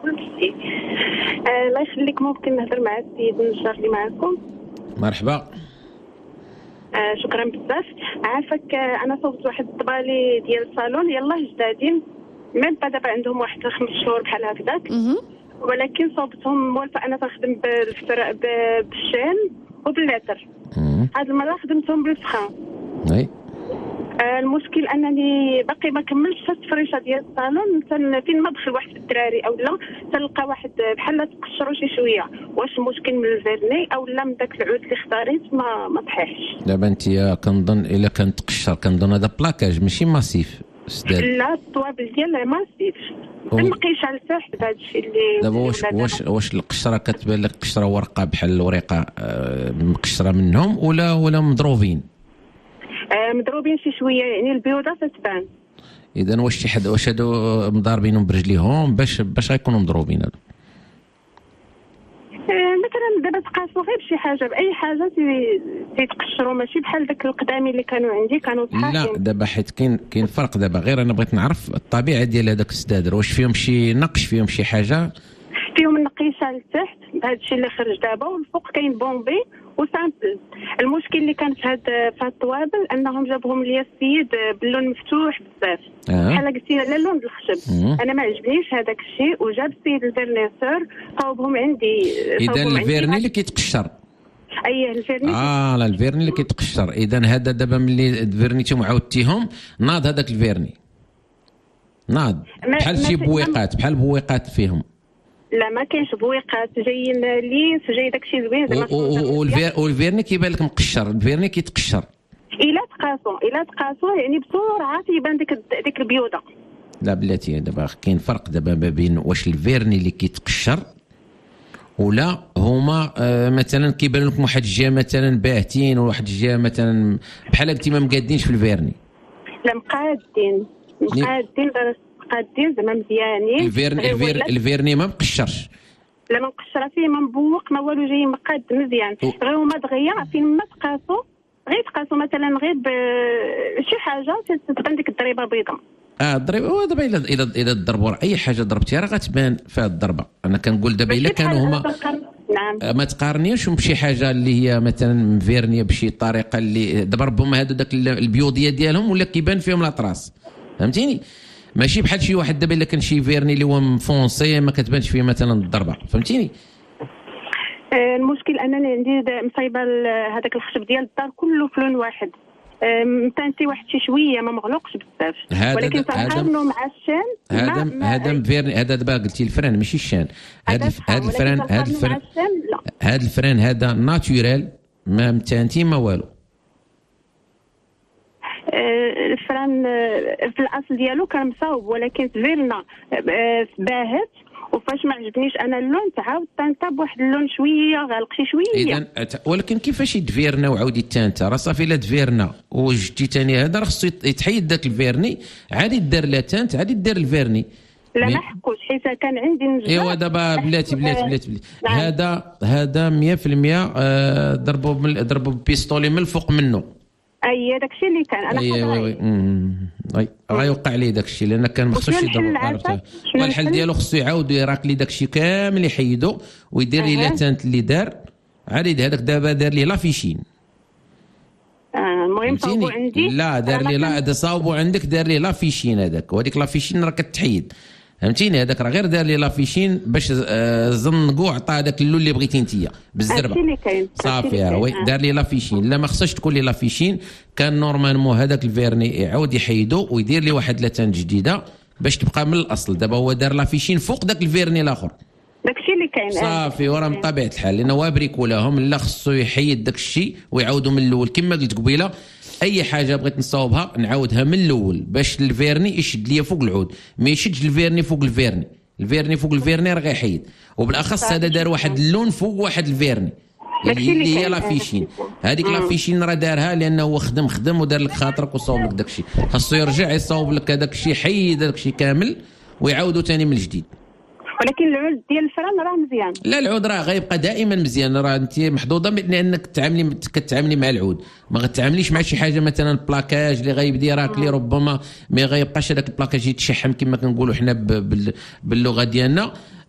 الله يخليك ممكن نهضر مع السيد النجار اللي معكم؟ مرحبا. شكرا بزاف. عافاك انا صوبت واحد الطبالي ديال الصالون يلاه جدادين من دابا عندهم واحد 5 شهور بحال هكذاك ولكن صوبتهم موالفه. انا تنخدم بالشين وباللاتر. هاد المره خدمتهم بالفخان. اي المشكل انني باقي ما كملتش التفريشه ديال الصالون. فين ما دخل واحد الدراري او لا تلقى واحد بحال تقشروا شي شويه. واش المشكل من الفيرني او لا من داك العود اللي اختاريت ما صحيحش؟ دابا انت كنظن الا كان تقشر كنظن هذا بلاكاج ماشي ماسيف. لا الطوابل ديال ماسيف المقيشه لتحت. هذا الشيء اللي دابا واش القشره كتبان لك قشره ورقه بحال الورقه مقشره منهم ولا مضروبين؟ مضروبين شي شويه يعني البيوضه تتبان. اذا واش شي حد واش هادو مضاربينهم برجليهم باش غيكونوا مضروبين هادو؟ مثلا دابا تقاسوا غير بشي حاجه باي حاجه تيتقشروا ماشي بحال داك القدامي اللي كانوا عندي كانوا صحاحين. لا دابا حيت كاين فرق دابا. غير انا بغيت نعرف الطبيعه ديال هذاك السدادر واش فيهم شي نقش فيهم شي حاجه؟ فيهم النقيشه لتحت هذا الشيء اللي خرج دابا والفوق كاين بومبي وسامبل. المشكل اللي كان في هاد الطوابل انهم جابوهم لي السيد باللون مفتوح بزاف بحال قلتي لا لون الخشب. انا ما عجبنيش هذاك الشيء وجاب السيد الفيرنيسور صوبهم عندي. اذا الفيرني اللي كيتقشر. اييه الفيرني. لا الفيرني اللي كيتقشر. اذا هذا دابا ملي فيرنيتهم عاودتيهم ناض هذاك الفيرني ناض بحال شي بويقات بحال بويقات فيهم. لا ما كاينش بويقات جايين ليس جاي داكشي زوين زعما. والفيرني كيبان لك مقشر. الفيرني كيتقشر الا تقاسوا يعني بسرعه تيبان ديك البيوضه. لا بلاتي دابا كاين فرق دابا ما بين واش الفيرني اللي كيتقشر ولا هما مثلا كيبان لكم واحد الجهه مثلا باهتين وواحد الجهه مثلا بحال قلتي ما مقادينش في الفيرني. لا مقادين زعما مزيانين. الفيرني ما مقشرش. لا ما مقشره فيه ما مبوق ما والو جاي مقاد مزيان. غير هما دغيا فين ما تقاسوا غير تقاسوا مثلا غير بشي حاجه تبان ديك الضريبه بيضاء. الضريبه دابا اذا ضربوا اي حاجه ضربتيها راه غتبان فيها الضربه. انا كنقول دابا الا كانوا هما نعم ما تقارنيش بشي حاجه اللي هي مثلا مفيرنيه بشي طريقه اللي دابا ربما هادو داك البيوضيه ديالهم ولا كيبان فيهم الاطراس. فهمتيني؟ ماشي بحال شي واحد دابا الا كان شي فيرني اللي هو مفونسي ما كتبانش فيه مثلا الضربه. فهمتيني؟ المشكل انني عندي مصايبه هذاك الخشب ديال الدار كله في لون واحد تانتي واحد شي شويه ما مغلوقش بزاف، ولكن تنقارنوا مع الشان. هذا فيرني، هذا دابا قلتي الفران ماشي الشان. هذا الفران هذا ناتوريل، ما متانتي ما والو. الفران في الاصل ديالو كان مصاوب، ولكن فيرنا باهت، وفاش ما عجبنيش انا اللون تعاود تانتا بواحد اللون شويه غالق شي شويه. اذا ولكن كيفاش يدفيرنا وعاودي تانتا؟ راه صافي لا دفيرنا وجدتي ثاني هذا راه خصو يتحيد داك الفيرني، عادي دار لا تانت، عادي دار الفيرني. لا ما حكوش حيت كان عندي نجار. ايوا دابا بلاتي هذا 100% ضربوا بيستولي من الفوق منه. اي داكشي اللي كان انا غيوقع ليه داكشي، لان كان ما خصوش يضرب. والحل ديالو خصو يعاود يراك لي داكشي كامل يحيدو ويدير لي لا تانت اللي دار عادي. هذاك دابا دار لي لافيشين. المهم صاوبو عندي. لا دار لي لا هذا صاوبو عندك، دار لي لافيشين هذاك، وهذيك لافيشين راه كتحيد، فهمتيني؟ هذاك راه غير دار لي لافيشين باش زنقو عطى هذاك اللون اللي بغيتي انتيا بالزربه صافي. وي دار لي لافيشين. لا ما خصهاش تكون لي لافيشين، كان نورمالمون هذاك الفيرني يعاود يحيدو ويدير لي واحد لاتان جديده باش تبقى من الاصل. دابا هو دار لافيشين فوق داك الفيرني الاخر، داكشي اللي كاين صافي. وراه من طبيعه الحال لانه وابريكو لهم، لا خصو يحيد داك الشيء ويعاودوا من الاول. كما قلت قبيله اي حاجه بغيت نصاوبها نعاودها من الاول باش الفيرني يشد ليا فوق العود، ما يشدش الفيرني فوق الفيرني. الفيرني فوق الفيرني راه غيحيد، وبالاخص هذا دار واحد اللون فوق واحد الفيرني اللي هي لافيشين. هذيك لافيشين راه دارها لانه هو خدم ودار لك خاطرك وصاوب لك داكشي. خاصو يرجع يصاوب لك هذاك الشيء، يحيد داكشي كامل ويعاودوا ثاني من الجديد. ولكن العود ديال الفران راه مزيان. لا العود راه غيبقى دائما مزيان. راه انت محظوظه لانك كتعاملي مع العود، ما غتعامليش مع شي حاجه مثلا بلاكاج اللي غيبدا يراكلي ربما ما غيبقاش هذاك البلاكاج يتشحم كما كنقولوا حنا باللغه ديالنا.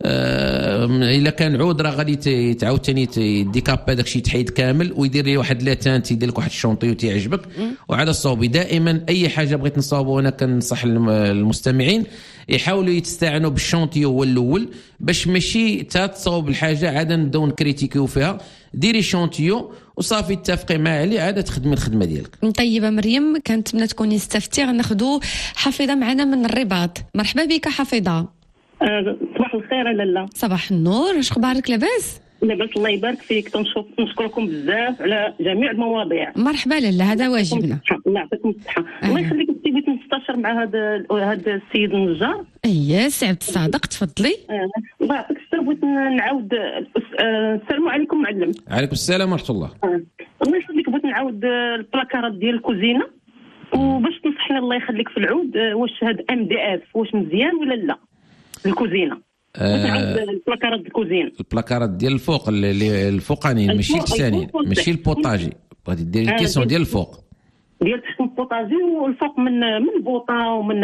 الا كان عود راه غادي تعاود ثاني ديكابا داكشي يتحيد كامل ويدير لي واحد لاتان تيدير لك واحد الشونطي وتيعجبك وعاد الصوبي. دائما اي حاجه بغيت نصاوبوا انا كنصح المستمعين يحاولوا يتستعنوا بالشونطيو هو الاول باش ماشي تصاوب الحاجه عاد نبداو نكريتيكيو فيها. ديري شونطيو وصافي اتفقي مع علي عاد تخدمي الخدمه ديالك. طيبه مريم، كنتمنى تكوني استفتي. غناخذوا حفيظه معنا من الرباط. مرحبا بك حفيظه. صباح الخير لاله. صباح النور، اش اخبارك؟ لاباس؟ لاباس الله يبارك فيك. نشكركم بزاف على جميع المواضيع. مرحبا لاله، هذا واجبنا. الله يعطيكم الصحه. الله يخليك. بغيت نستشر مع هذا السيد النجار. اييه سي عبد الصادق، تفضلي. الله يعطيك الصحه. بغيت نعاود. السلام عليكم معلم. عليكم السلام ورحمه الله. الله يخليك. بغيت نعاود البلاكارات ديال الكوزينه وباش تنصحني الله يخليك في العود واش هاد MDF واش مزيان ولا لا الكوزينه. البلاكارات الكوزينه، البلاكارات ديال الفوق اللي الفوقانيين ماشي الثانيين، ماشي البوطاجي. غادي ديري الكيسون ديال الفوق، ديال تحت البوطاجي والفوق من البوطه ومن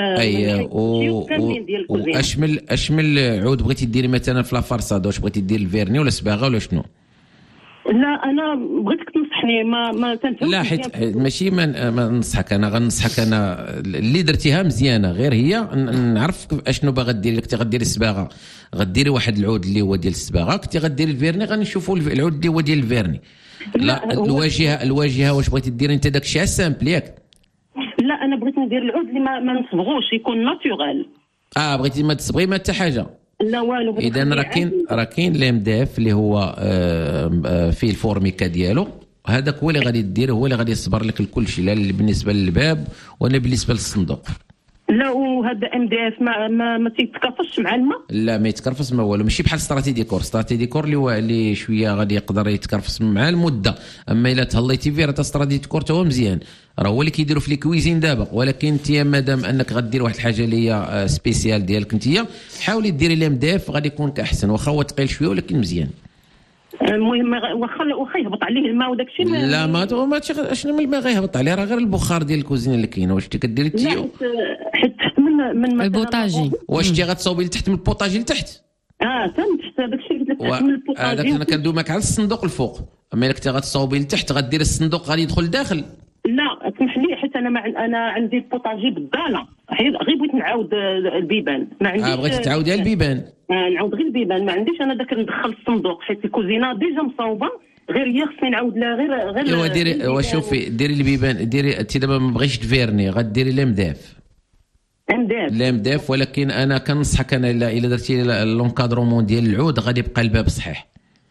اشمل عود بغيتي ديري مثلا في لافارساد؟ واش بغيتي دير الفيرني ولا صباغه ولا شنو؟ لا انا بغيتك تنصحني ما تنفهمش. لا حيت ماشي ما ننصحك انا، غنصحك انا اللي درتيها مزيانه، غير هي نعرف اشنو باغا ديري. كنتي غديري الصباغه غديري واحد العود اللي هو ديال الصباغه، كنتي غديري الفيرني غنشوفوا العود اللي هو ديال الفيرني. لا الواجهه واش بغيتي ديري انت داك الشيء سامبل ياك؟ لا انا بغيت ندير العود اللي ما نصبغوش، يكون ناتورال. بغيتي ما تصبغي ما حتى حاجه؟ لا والو. اذا راه كاين الMDF اللي هو فيه الفورميكا ديالو، هذاك هو اللي غادي دير، هو اللي غادي يصبر لك الكل شيء، لا بالنسبه للباب ولا بالنسبه للصندوق. لا وهذا MDF ما تيتكرفش مع الماء؟ لا ما يتكرفس ما والو، ماشي بحال ستراتي ديكور اللي شويه غادي يقدر يتكرفس مع المده. اما الا تهليتي فيه راه ستراتي ديكور هو مزيان، راه هو اللي كيديروا في لي كويزين دابا. ولكن انت مادام انك غدير واحد الحاجه اللي هي سبيسيال ديالك انت، حاولي ديري الMDF غادي يكون احسن، واخا هو ثقيل شويه ولكن مزيان. المهم واخا يهبط عليه الماء وداك الشيء. لا ما شنو من الماء غيهبط عليه؟ راه غير البخار ديال الكوزينه اللي كاينه. واش انت كديري التيو حيت تحت من البوطاجي؟ واش انت غتصاوبي لتحت من البوطاجي لتحت؟ تحت داك الشيء قلت لك تحت من البوطاجي. هذاك انا كندوي معك على الصندوق الفوق. اما الا كنتي غتصاوبي لتحت غدير الصندوق غادي يدخل داخل. لا اسمح لي حيت انا عندي البوطاجي بالداله، غير بغيت نعاود البيبان. ما عنديش. بغيتي تعاودي البيبان؟ نعاود غير البيبان، ما عنديش انا داك ندخل الصندوق حيت الكوزينه ديجا مصاوبه غير هي خصني نعاود لها غير ايوا ديري وشوفي ديري البيبان ديري انت دابا ما بغيتش تفيرني غديري لمداف لمداف ولكن انا كنصحك انا الا درتي لونكادرومون ديال العود غادي يبقى الباب صحيح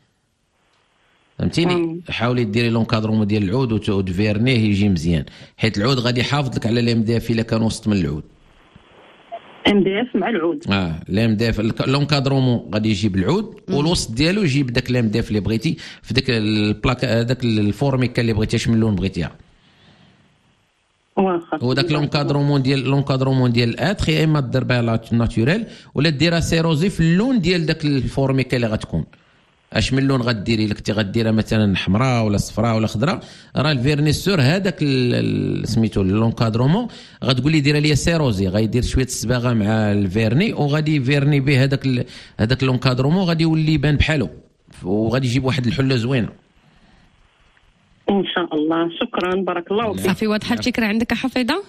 فهمتيني. حاولي ديري لونكادرومون ديال العود وتفيرنيه يجي مزيان حيت العود غادي يحافظ لك على لمداف الا كان وسط من العود MDF مع العود. لامداف لونكادرومون غادي يجيب العود والوسط ديالو يجيب داك لامداف اللي بغيتي في داك البلاك داك الفورميكا اللي بغيتي من لون بغيتيها. وداك لونكادرومون ديال الاتر يا اما دير بها ناتوريل ولا ديرها سيروزي في اللون ديال داك الفورميكا اللي غتكون. اش من لون غديري لك تي غديرها مثلا حمراء ولا صفراء ولا خضراء راه الفيرنيسور هذاك سميتو لونكادرومون غتقول لي دير لي سيروزي غيدير شويه الصباغه مع الفيرني وغادي يفيرني به هذاك لونكادرومون غادي يولي يبان بحالو وغادي يجيب واحد الحله زوينه ان شاء الله. شكرا بارك الله فيك. صافي واضحه الفكره عندك حفيظه؟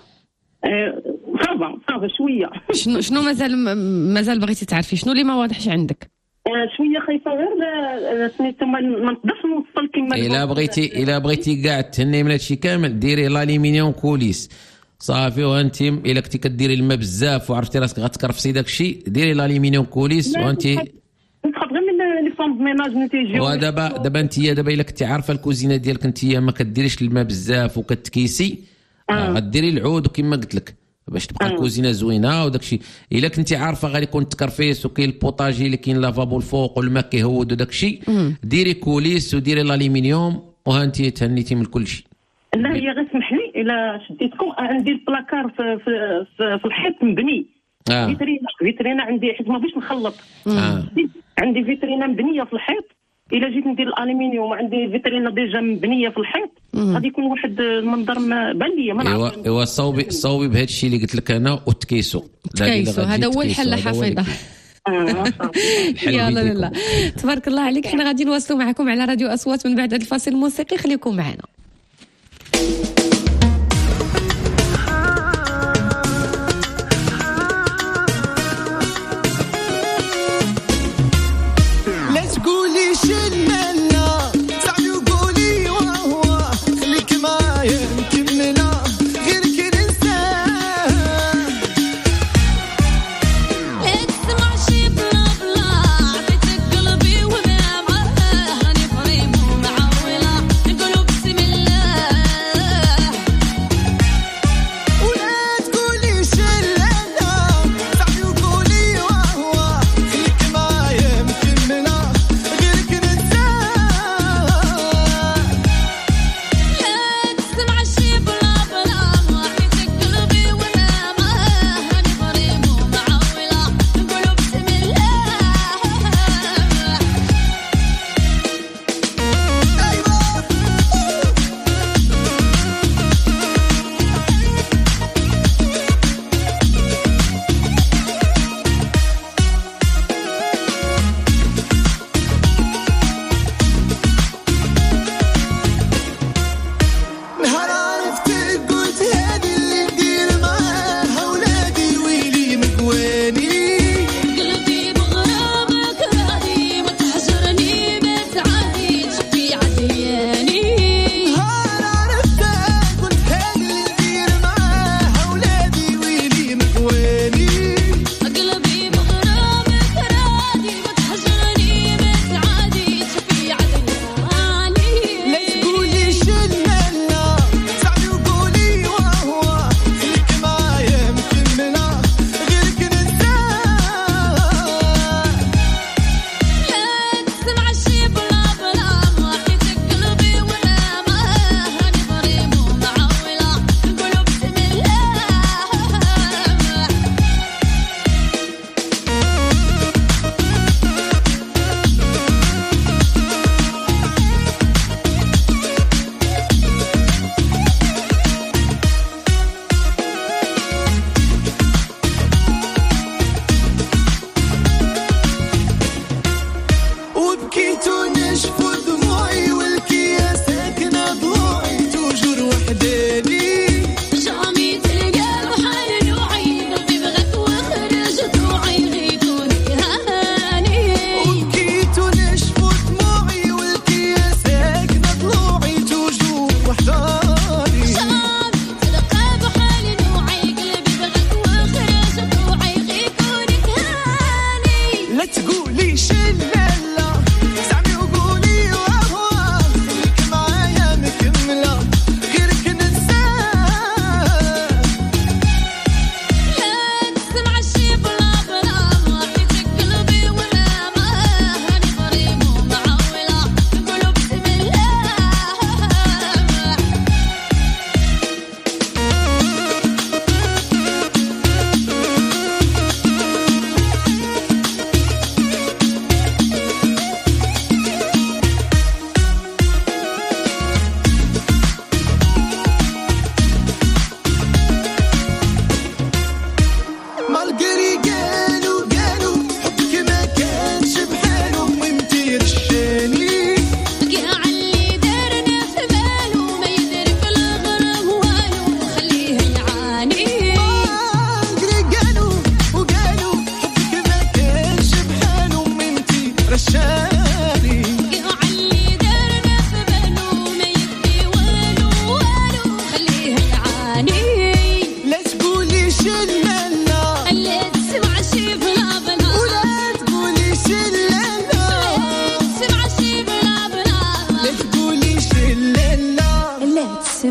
صافي شويه. شنو مازال بغيتي تعرفي شنو اللي ما واضحش عندك؟ شويه خايفه غير سميتو ما نقدرش نوصل كما الا بغيتي كاع تهني من هادشي كامل ديري لاليمينيوم كوليس صافي. وانت الا كنتي كديري الماء بزاف وعرفتي راسك غتكرفسي داكشي ديري لاليمينيوم كوليس وانت نخاف غير من لي فون ميناج نتيجيو. ودابا انت الا كنتي عارفه الكوزينه ديالك انت ما كديريش الماء بزاف وكتكيسي غديري العود وكما قلت لك باش تبقى الكوزينه زوينه وداكشي. الا كنتي عارفه غادي يكون تكرفيس وكاين البوطاجي اللي كاين لافابو الفوق والماء كيهود وداكشي ديري كوليس وديري لاليمينيوم وها انت تهنيتي من كل شيء. لا هي غير سمح لي الا شديتكم عندي البلاكار في الحيط مبني فيترينا عندي حيت ما بغيتش نخلط عندي فيترينا مبنيه في الحيط. الا جيت ندير الالومنيوم عندي فيترينا ديجا مبنيه في الحيط غادي يكون واحد المنظر بان ليا ما نعرفش. ايوا صوبي بهذا الشيء اللي قلت لك انا وتكيسو هذا هو الحل حفيظه. يلا لا تبارك الله عليك. حنا غادي نواصلوا معكم على راديو اصوات من بعد هذا الفاصل الموسيقي. خليكم معنا. بسم الله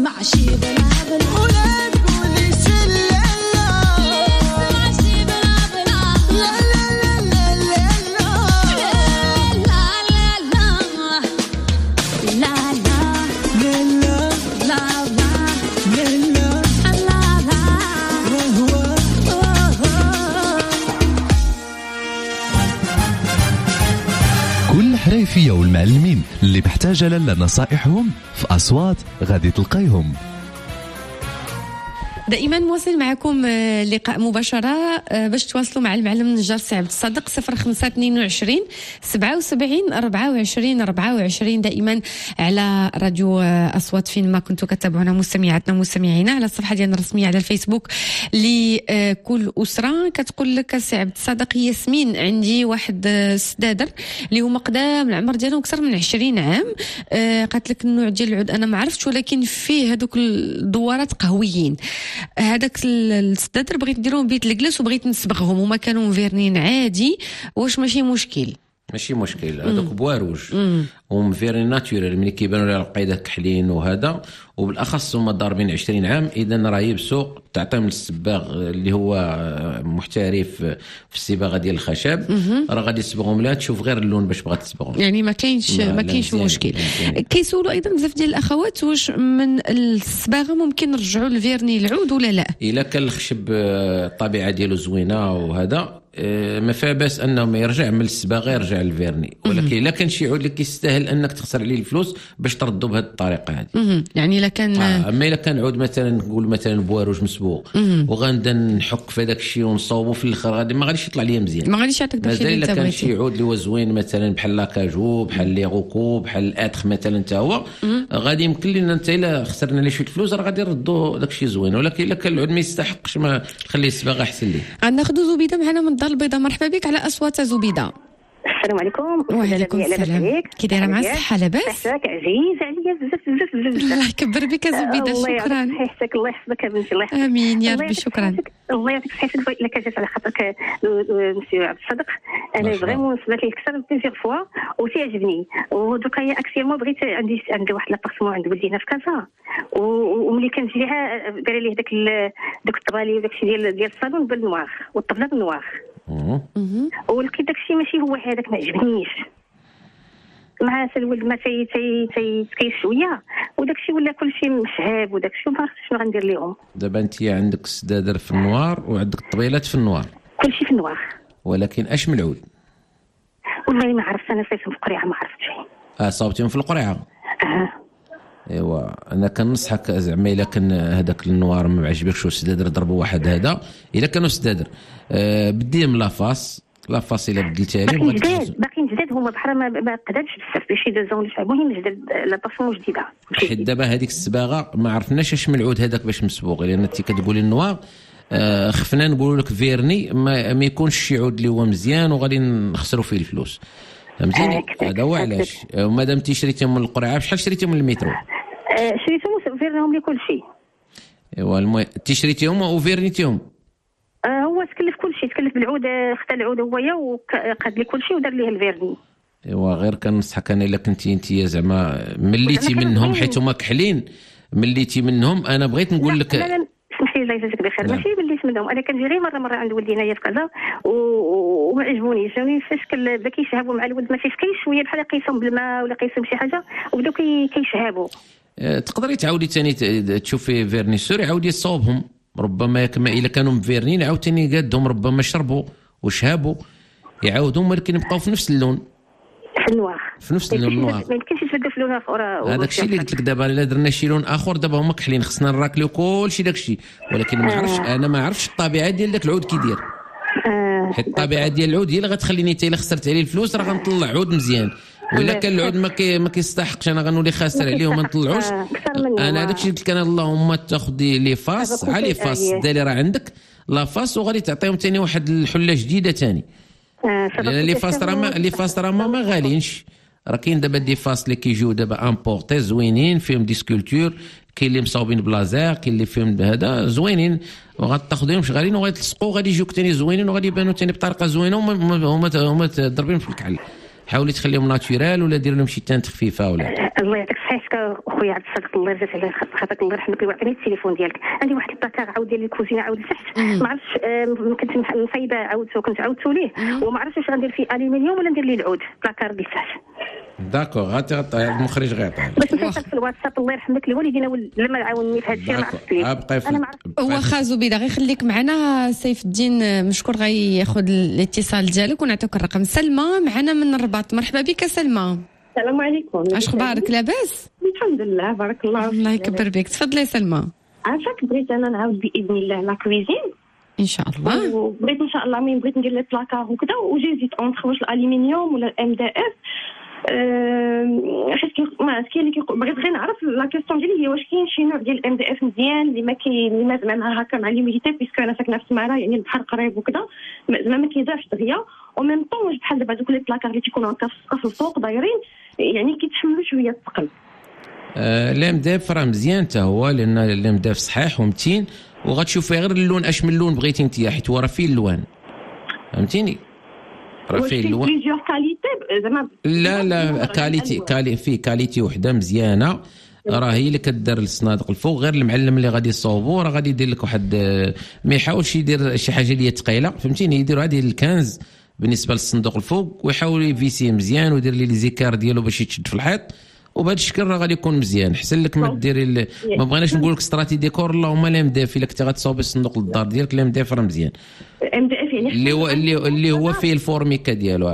اسمع شي بلا بلا ولا تقولي شلا اسمع شي بلا بلا لا لا لا لا لا كل حريفية والمعلمين اللي محتاجة لنصائحهم في أصوات غادي تلقيهم. دائما مواصل معكم لقاء مباشرة باش تواصلوا مع المعلم النجار سي عبد الصادق 0522 77 24 24 دائما على راديو أصوات فين ما كنتوا كتابعونا مستمعاتنا ومستمعينا على الصفحة ديالنا الرسمية على الفيسبوك لكل أسرة. كتقول لك سي عبد الصادق ياسمين عندي واحد السدادر اللي هما قدام العمر ديالهم أكثر من 20 عام. قالت لك النوع ديال العود أنا ما عرفتش ولكن فيه هذوك الدوارات قهويين. هذاك السدادر بغيت نديرهم بيت الجلاس وبغيت نصبغهم وما كانوا مفيرنين عادي. واش ماشي مشكل؟ ماشي مشكل. هذوك بواروج ومفيرين ناتوريل ملي كيبانوا لها القيده كحلين وهذا وبالاخص هما ضاربين 20 عام. اذا راه يبسوا تعطيهم للصباغ اللي هو محترف في الصباغه ديال الخشب راه غادي يصبغهم لها تشوف غير اللون باش بغات تصبغهم. يعني ما كاينش مشكل. كيسولوا ايضا بزاف ديال الاخوات واش من الصباغه ممكن نرجعوا الفيرني العود ولا لا؟ الا كان الخشب الطبيعه ديالو زوينه وهذا ما فيها باس انه ما يرجع من الصباغه يرجع الفيرني. ولكن الا كان شي عود اللي كيستاهل انك تخسر عليه الفلوس باش تردو بهذه الطريقه هذه. يعني الا كان اما الا كان عود مثلا نقول مثلا بواروج مسبوغ وغنبدا نحك في هذاك الشيء ونصاوبو في الاخر غادي ما غاديش يطلع ليا مزيان. ما غاديش يعطيك داكشي اللي انت بغيتي. كان بغيتي. شي عود اللي هو زوين مثلا بحال لاكاجو بحال لي غوكو بحال الاتخ مثلا حتى هو غادي يمكن لنا انت الا خسرنا ليه شويه فلوس راه غادي نردوا داك الشيء زوين. ولكن الا كان العود ما يستحقش ما خليه الصباغه احسن ليه. غناخذوا زبيده معنا من الدار البيضاء. مرحبا بك على اصوات زبيده. السلام عليكم. وعليكم السلام. كي دايره مع الصحه لاباس؟ صحتك عزيزه عليا بزاف. الله يكبر بك زبيده. شكرا. الله يحفظك الله يحفظك بنتي الله يحفظك. امين يا ربي. شكرا. الله يعطيك صحتك. الا كان على خاطرك مسيو عبد الصادق انا فريمون سمعت ليه اكثر من بليزيغ فوا وتيعجبني. ودوكا اكسيرمون بغيت عندي واحد لابارتمون عند ولدي هنا في كازا وملي كنجي ليها دايره ليه داك الطبالي وداك الشيء ديال الصالون بالنوار والطبله بالنوار. ولكن داكشي ماشي هو هذاك ما عجبنيش. مع الولد ما تي شويه وداكشي ولا كلشي مشهاب وداكشي ما عرفتش شنو غندير لهم. دابا انت عندك السدادر في النوار وعندك الطبيلات في النوار. كلشي في النوار. ولكن اش من العود؟ والله ما عرفت انا صيفهم في القريعه ما عرفتش. صاوبتيهم في القريعه. ايوا انا كنصحك زعما الا كان هذاك النوار ما عجبكش السدادر ضربوا واحد هذا. الا كانوا سدادر بديهم لافاس الا بدلتها لهم باقيين جداد هما بحال ما قدامش بزاف شي 2 زون المهم جداد لا باسمون جديده. حيت دابا هذيك الصباغه ما عرفناش اش من العود هذاك باش مسبوغ. لان انت كتقولي النوار خفنا نقولوا لك فيرني ما يكونش شي عود اللي هو مزيان وغادي نخسروا فيه الفلوس. فهمتيني؟ هذا هو علاش. ومادام انت شريتيهم من القرعه بشحال شريتيهم من المترو؟ شريتهم وفيرناهم لي كل شيء. ايوا المهم انت شريتيهم وفيرنيتيهم. هو تكلف كل شيء تكلف بالعود اختار العود هويا وقاد لي كل شيء ودار ليه الفيرني. ايوا غير كنصحك انا الا كنتي انت زعما مليتي منهم حيت هما كحلين مليتي منهم. انا بغيت نقول لك اسمح لي الله يجازيك بخير. ماشي مليت منهم انا كنجي غير مره عند ولدي هنايا في كازا وما عجبونيش. جاوني فاش بدا كيشهبوا مع الولد ماشي كاين شويه بحال قيسهم بالماء ولا قيسهم شي حاجه وبداو كيشهبوا. تقدري تعاودي ثاني تشوفي فيرنيسور عاودي يصوبهم. ربما الا كانوا مفيرنين عاوتاني قادهم ربما شربوا وشهبوا يعاودوا ولكن يبقاو في نفس اللون في النوار في نفس اللون النوار. ما يمكنش يتبدلوا في لون اخر. هذاك الشيء اللي قلت لك دابا الا درنا شي لون اخر دابا هما كحلين خصنا نراكليو كلشي داك الشيء. ولكن ما عرفتش انا ما عرفتش الطبيعه ديال داك العود كيدير. حيت الطبيعه ديال العود هي اللي غتخليني حتى الا خسرت عليه الفلوس راه غنطلع عود مزيان. ولا كان العود ما كيستحقش انا غنولي خاسر عليه وما نطلعوش. انا هذاك الشيء كان اللهم تاخذ لي فاس على لي فاس دالي راه عندك لا فاس وغادي تعطيهم ثاني واحد الحله جديده ثاني. لان لي فاس راه ما غاليينش. راه كاين دابا دي فاس اللي كيجيو دابا امبورتي زوينين فيهم دي سكولتور. كاين اللي مصاوبين بلازير كاين اللي فيهم بهذا زوينين وغتاخذيهم غاليين وغيتلصقوا غادي يجيوك ثاني زوينين وغادي يبانوا ثاني بطريقه زوينه وهما ضربين في الكحل. حاولي تخليهم ناتورال ولا دير لهم شي تانت خفيفه ولا. الله يعطيك صحتك خويا عبد الصادق، الله يرضى على خاطرك، الله يرحمك، ويعطيني التليفون ديالك. عندي واحد البلاكار عاود ديال الكوزينه عاود لتحت، ما عرفتش كنت مصايبه عاودتو ليه وما عرفتش واش غندير فيه الومنيوم ولا ندير ليه العود بلاكار ديال تحت. داكور غاتي المخرج غيعطيها باش نحطك في الواتساب. الله يرحمك الوالدين لما عاونني في هذا الشيء ما عرفتش ليه. انا ما عرفت. واخا زبيده غير خليك معنا سيف الدين مشكور غياخذ الاتصال ديالك ونعطيك الرقم. سلمى معنا من الرباط، مرحبا بك سلمى. السلام عليكم. اش اخبارك لاباس؟ الحمد لله بارك الله. الله يكبر بك، تفضلي سلمى. عافاك بغيت انا نعاود باذن الله لا كويزين ان شاء الله. وبغيت ان شاء الله مين بغيت ندير لي بلاكار وكذا وجيزيت اونتر واش الالومنيوم ولا الام دي اف. حيت ما عرفت كاين اللي بغيت غير نعرف لا كيستيون ديالي هي واش كاين شي نوع ديال الام دي اف مزيان اللي ما كاين اللي زعما مع هكا مع ليميتي بيسكو انا ساكنه في سماره يعني البحر قريب وكذا زعما ما كيزعفش دغيا وميم طون واش بحال دابا دوك لي بلاكار اللي تيكونوا هكا في السوق دايرين يعني كيتحملوا شويه الثقل. الام دي اف راه مزيان حتى هو لان الام دي اف صحيح ومتين وغتشوفي غير اللون اش من لون بغيتي انت حيت هو راه فيه اللوان فهمتيني. راه فيه اللوان بليزيور كاليتي زعما لا كاليتي فيه كاليتي وحده مزيانه راه هي اللي كدار الصنادق الفوق. غير المعلم اللي غادي يصوبو راه غادي يدير لك واحد ما يحاولش يدير شي حاجه اللي هي ثقيله فهمتيني. يديروا هذه الكنز بالنسبه للصندوق الفوق ويحاول يفيسي مزيان ويدير لي زيكار ديالو باش يتشد في الحيط وبهذا الشكل راه غادي يكون مزيان. حسن لك ما ديري ما بغيناش نقول لك استراتي ديكور اللهم لا مدافي الا كنتي غتصاوبي الصندوق للدار ديالك لا مدافي راه مزيان ام دي اف يعني اللي هو فيه الفورميكا ديالو.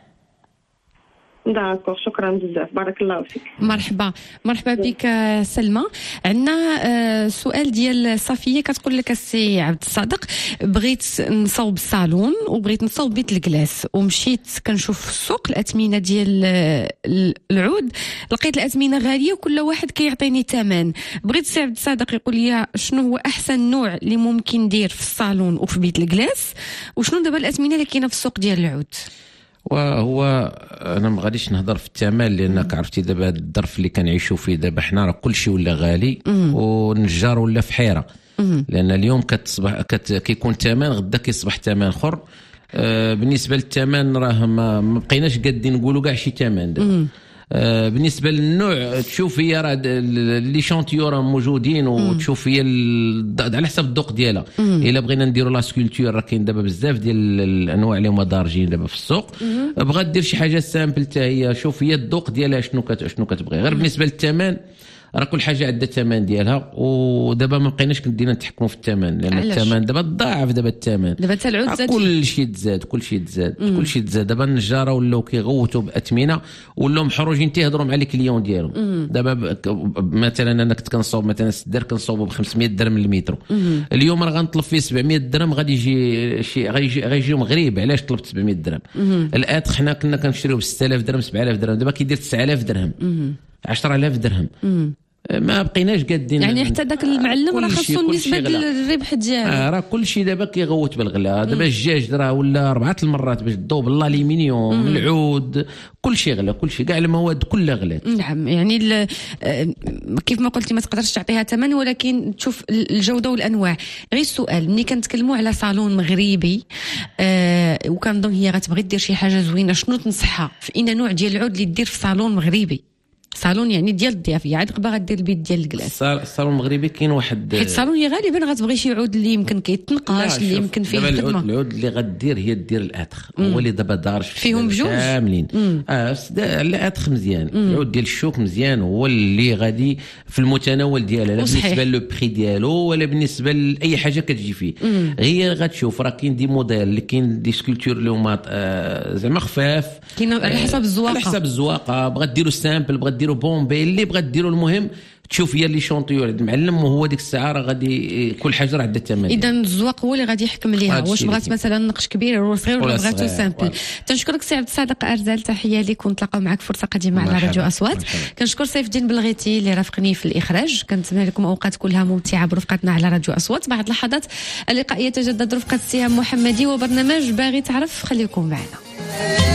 داكور شكرا بزاف بارك الله فيك. مرحبا بك سلمى. عندنا سؤال ديال صفيه كتقول لك السي عبد الصادق بغيت نصوب الصالون وبغيت نصوب بيت الكلاس ومشيت كنشوف في السوق الاثمنه ديال العود لقيت الاثمنه غاليه وكل واحد كيعطيني ثمن. بغيت السي عبد الصادق يقول لي شنو هو احسن نوع اللي ممكن ندير في الصالون وفي بيت الكلاس وشنو دابا الاثمنه اللي كاينه في السوق ديال العود. وهو انا ما غاديش نهضر في الثمن لانك عرفتي دابا هذا الظرف اللي كنعيشوا فيه دابا حنا راه كلشي ولا غالي والنجار ولا في حيره لان اليوم كتصبح كيكون ثمن غدا كيصبح ثمن اخر. بالنسبه للثمن راه ما بقيناش قادين نقولوا كاع شي ثمن دابا. بالنسبه للنوع تشوف هي راه لي شانتيو راه موجودين وتشوف هي على حسب الذوق ديالها. الا بغينا نديروا لا سكولتور راه كاين دابا بزاف ديال الانواع اللي هما دارجين دابا في السوق. بغات دير شي حاجه سامبل حتى هي شوف هي الذوق ديالها شنو كتبغي. غير بالنسبه للثمن راه كل حاجه عندها الثمن ديالها ودابا ما بقيناش كندينا نتحكموا في الثمن لان الثمن دابا ضاعف. دابا الثمن دابا حتى العود زاد كل شيء تزاد. دابا النجاره ولاو كيغوتوا باثمنه ولاو محروجين تيهضروا مع الكليون ديالهم. دابا مثلا انا كنت كنصوب مثلا 6 درهم كنصوبوا ب 500 درهم للمتر. اليوم راه غنطلب فيه 700 درهم غادي يجي شي غيجيهم غريب علاش طلبت 700 درهم. الات حنا كنا كنشريوه ب 6000 درهم 7000 درهم دابا كيدير 9000 درهم 10000 درهم. ما بقيناش قادين يعني حتى داك المعلم راه خاصو نسبه الربح ديالو. راه كلشي دابا كيغوت بالغلا. دابا الدجاج راه ولا 4 المرات باش تذوب الالومنيوم العود كلشي غلا كلشي كاع المواد كلها غلات. نعم يعني كيف ما قلتي ما تقدرش تعطيها ثمن ولكن تشوف الجوده والانواع. غير السؤال ملي كنتكلموا على صالون مغربي وكنظن هي غتبغي دير شي حاجه زوينه شنو تنصحها في اين نوع ديال العود اللي دير في صالون مغربي؟ صالون يعني ديال الضيافيه عاد باغا دير البيت ديال الكلاس. الصالون المغربي كاين واحد حيت الصالون غالبا غتبغي شي عود اللي يمكن كيتنقاش اللي يمكن فيه خدمه. العود اللي غدير هي دير الاتخ هو اللي دابا دارش فيهم بجوج كاملين. الاتخ مزيان العود ديال الشوك مزيان هو اللي غادي في المتناول ديالها لا بالنسبه لو بري ديالو ولا بالنسبه لاي حاجه كتجي فيه. هي غتشوف راه كاين دي موديل اللي كاين دي سكولتور اللي هما زعما خفاف كاين على حسب الزواقه على حسب الزواقه. بغات ديروا سامبل بغات ديروا بومبي اللي بغات ديروا المهم تشوف هي اللي شونطيو المعلم وهو ديك الساعه راه غادي كل حاجه راه عندها الثمن. اذا الزواق هو اللي غادي يحكم ليها واش بغات مثلا نقش كبير ولا صغير ولا بغاتو سامبل. تنشكرك سي عبد الصادق ارزال تحيه ليك ونتلاقاو معك فرصه قادمه على راديو اصوات. كنشكر سيف الدين بلغيتي اللي رافقني في الاخراج. كنتمنى لكم اوقات كلها ممتعه برفقتنا على راديو اصوات. بعد لحظات اللقاء يتجدد رفقه سهام محمدي وبرنامج باغي تعرف. خليكم معنا.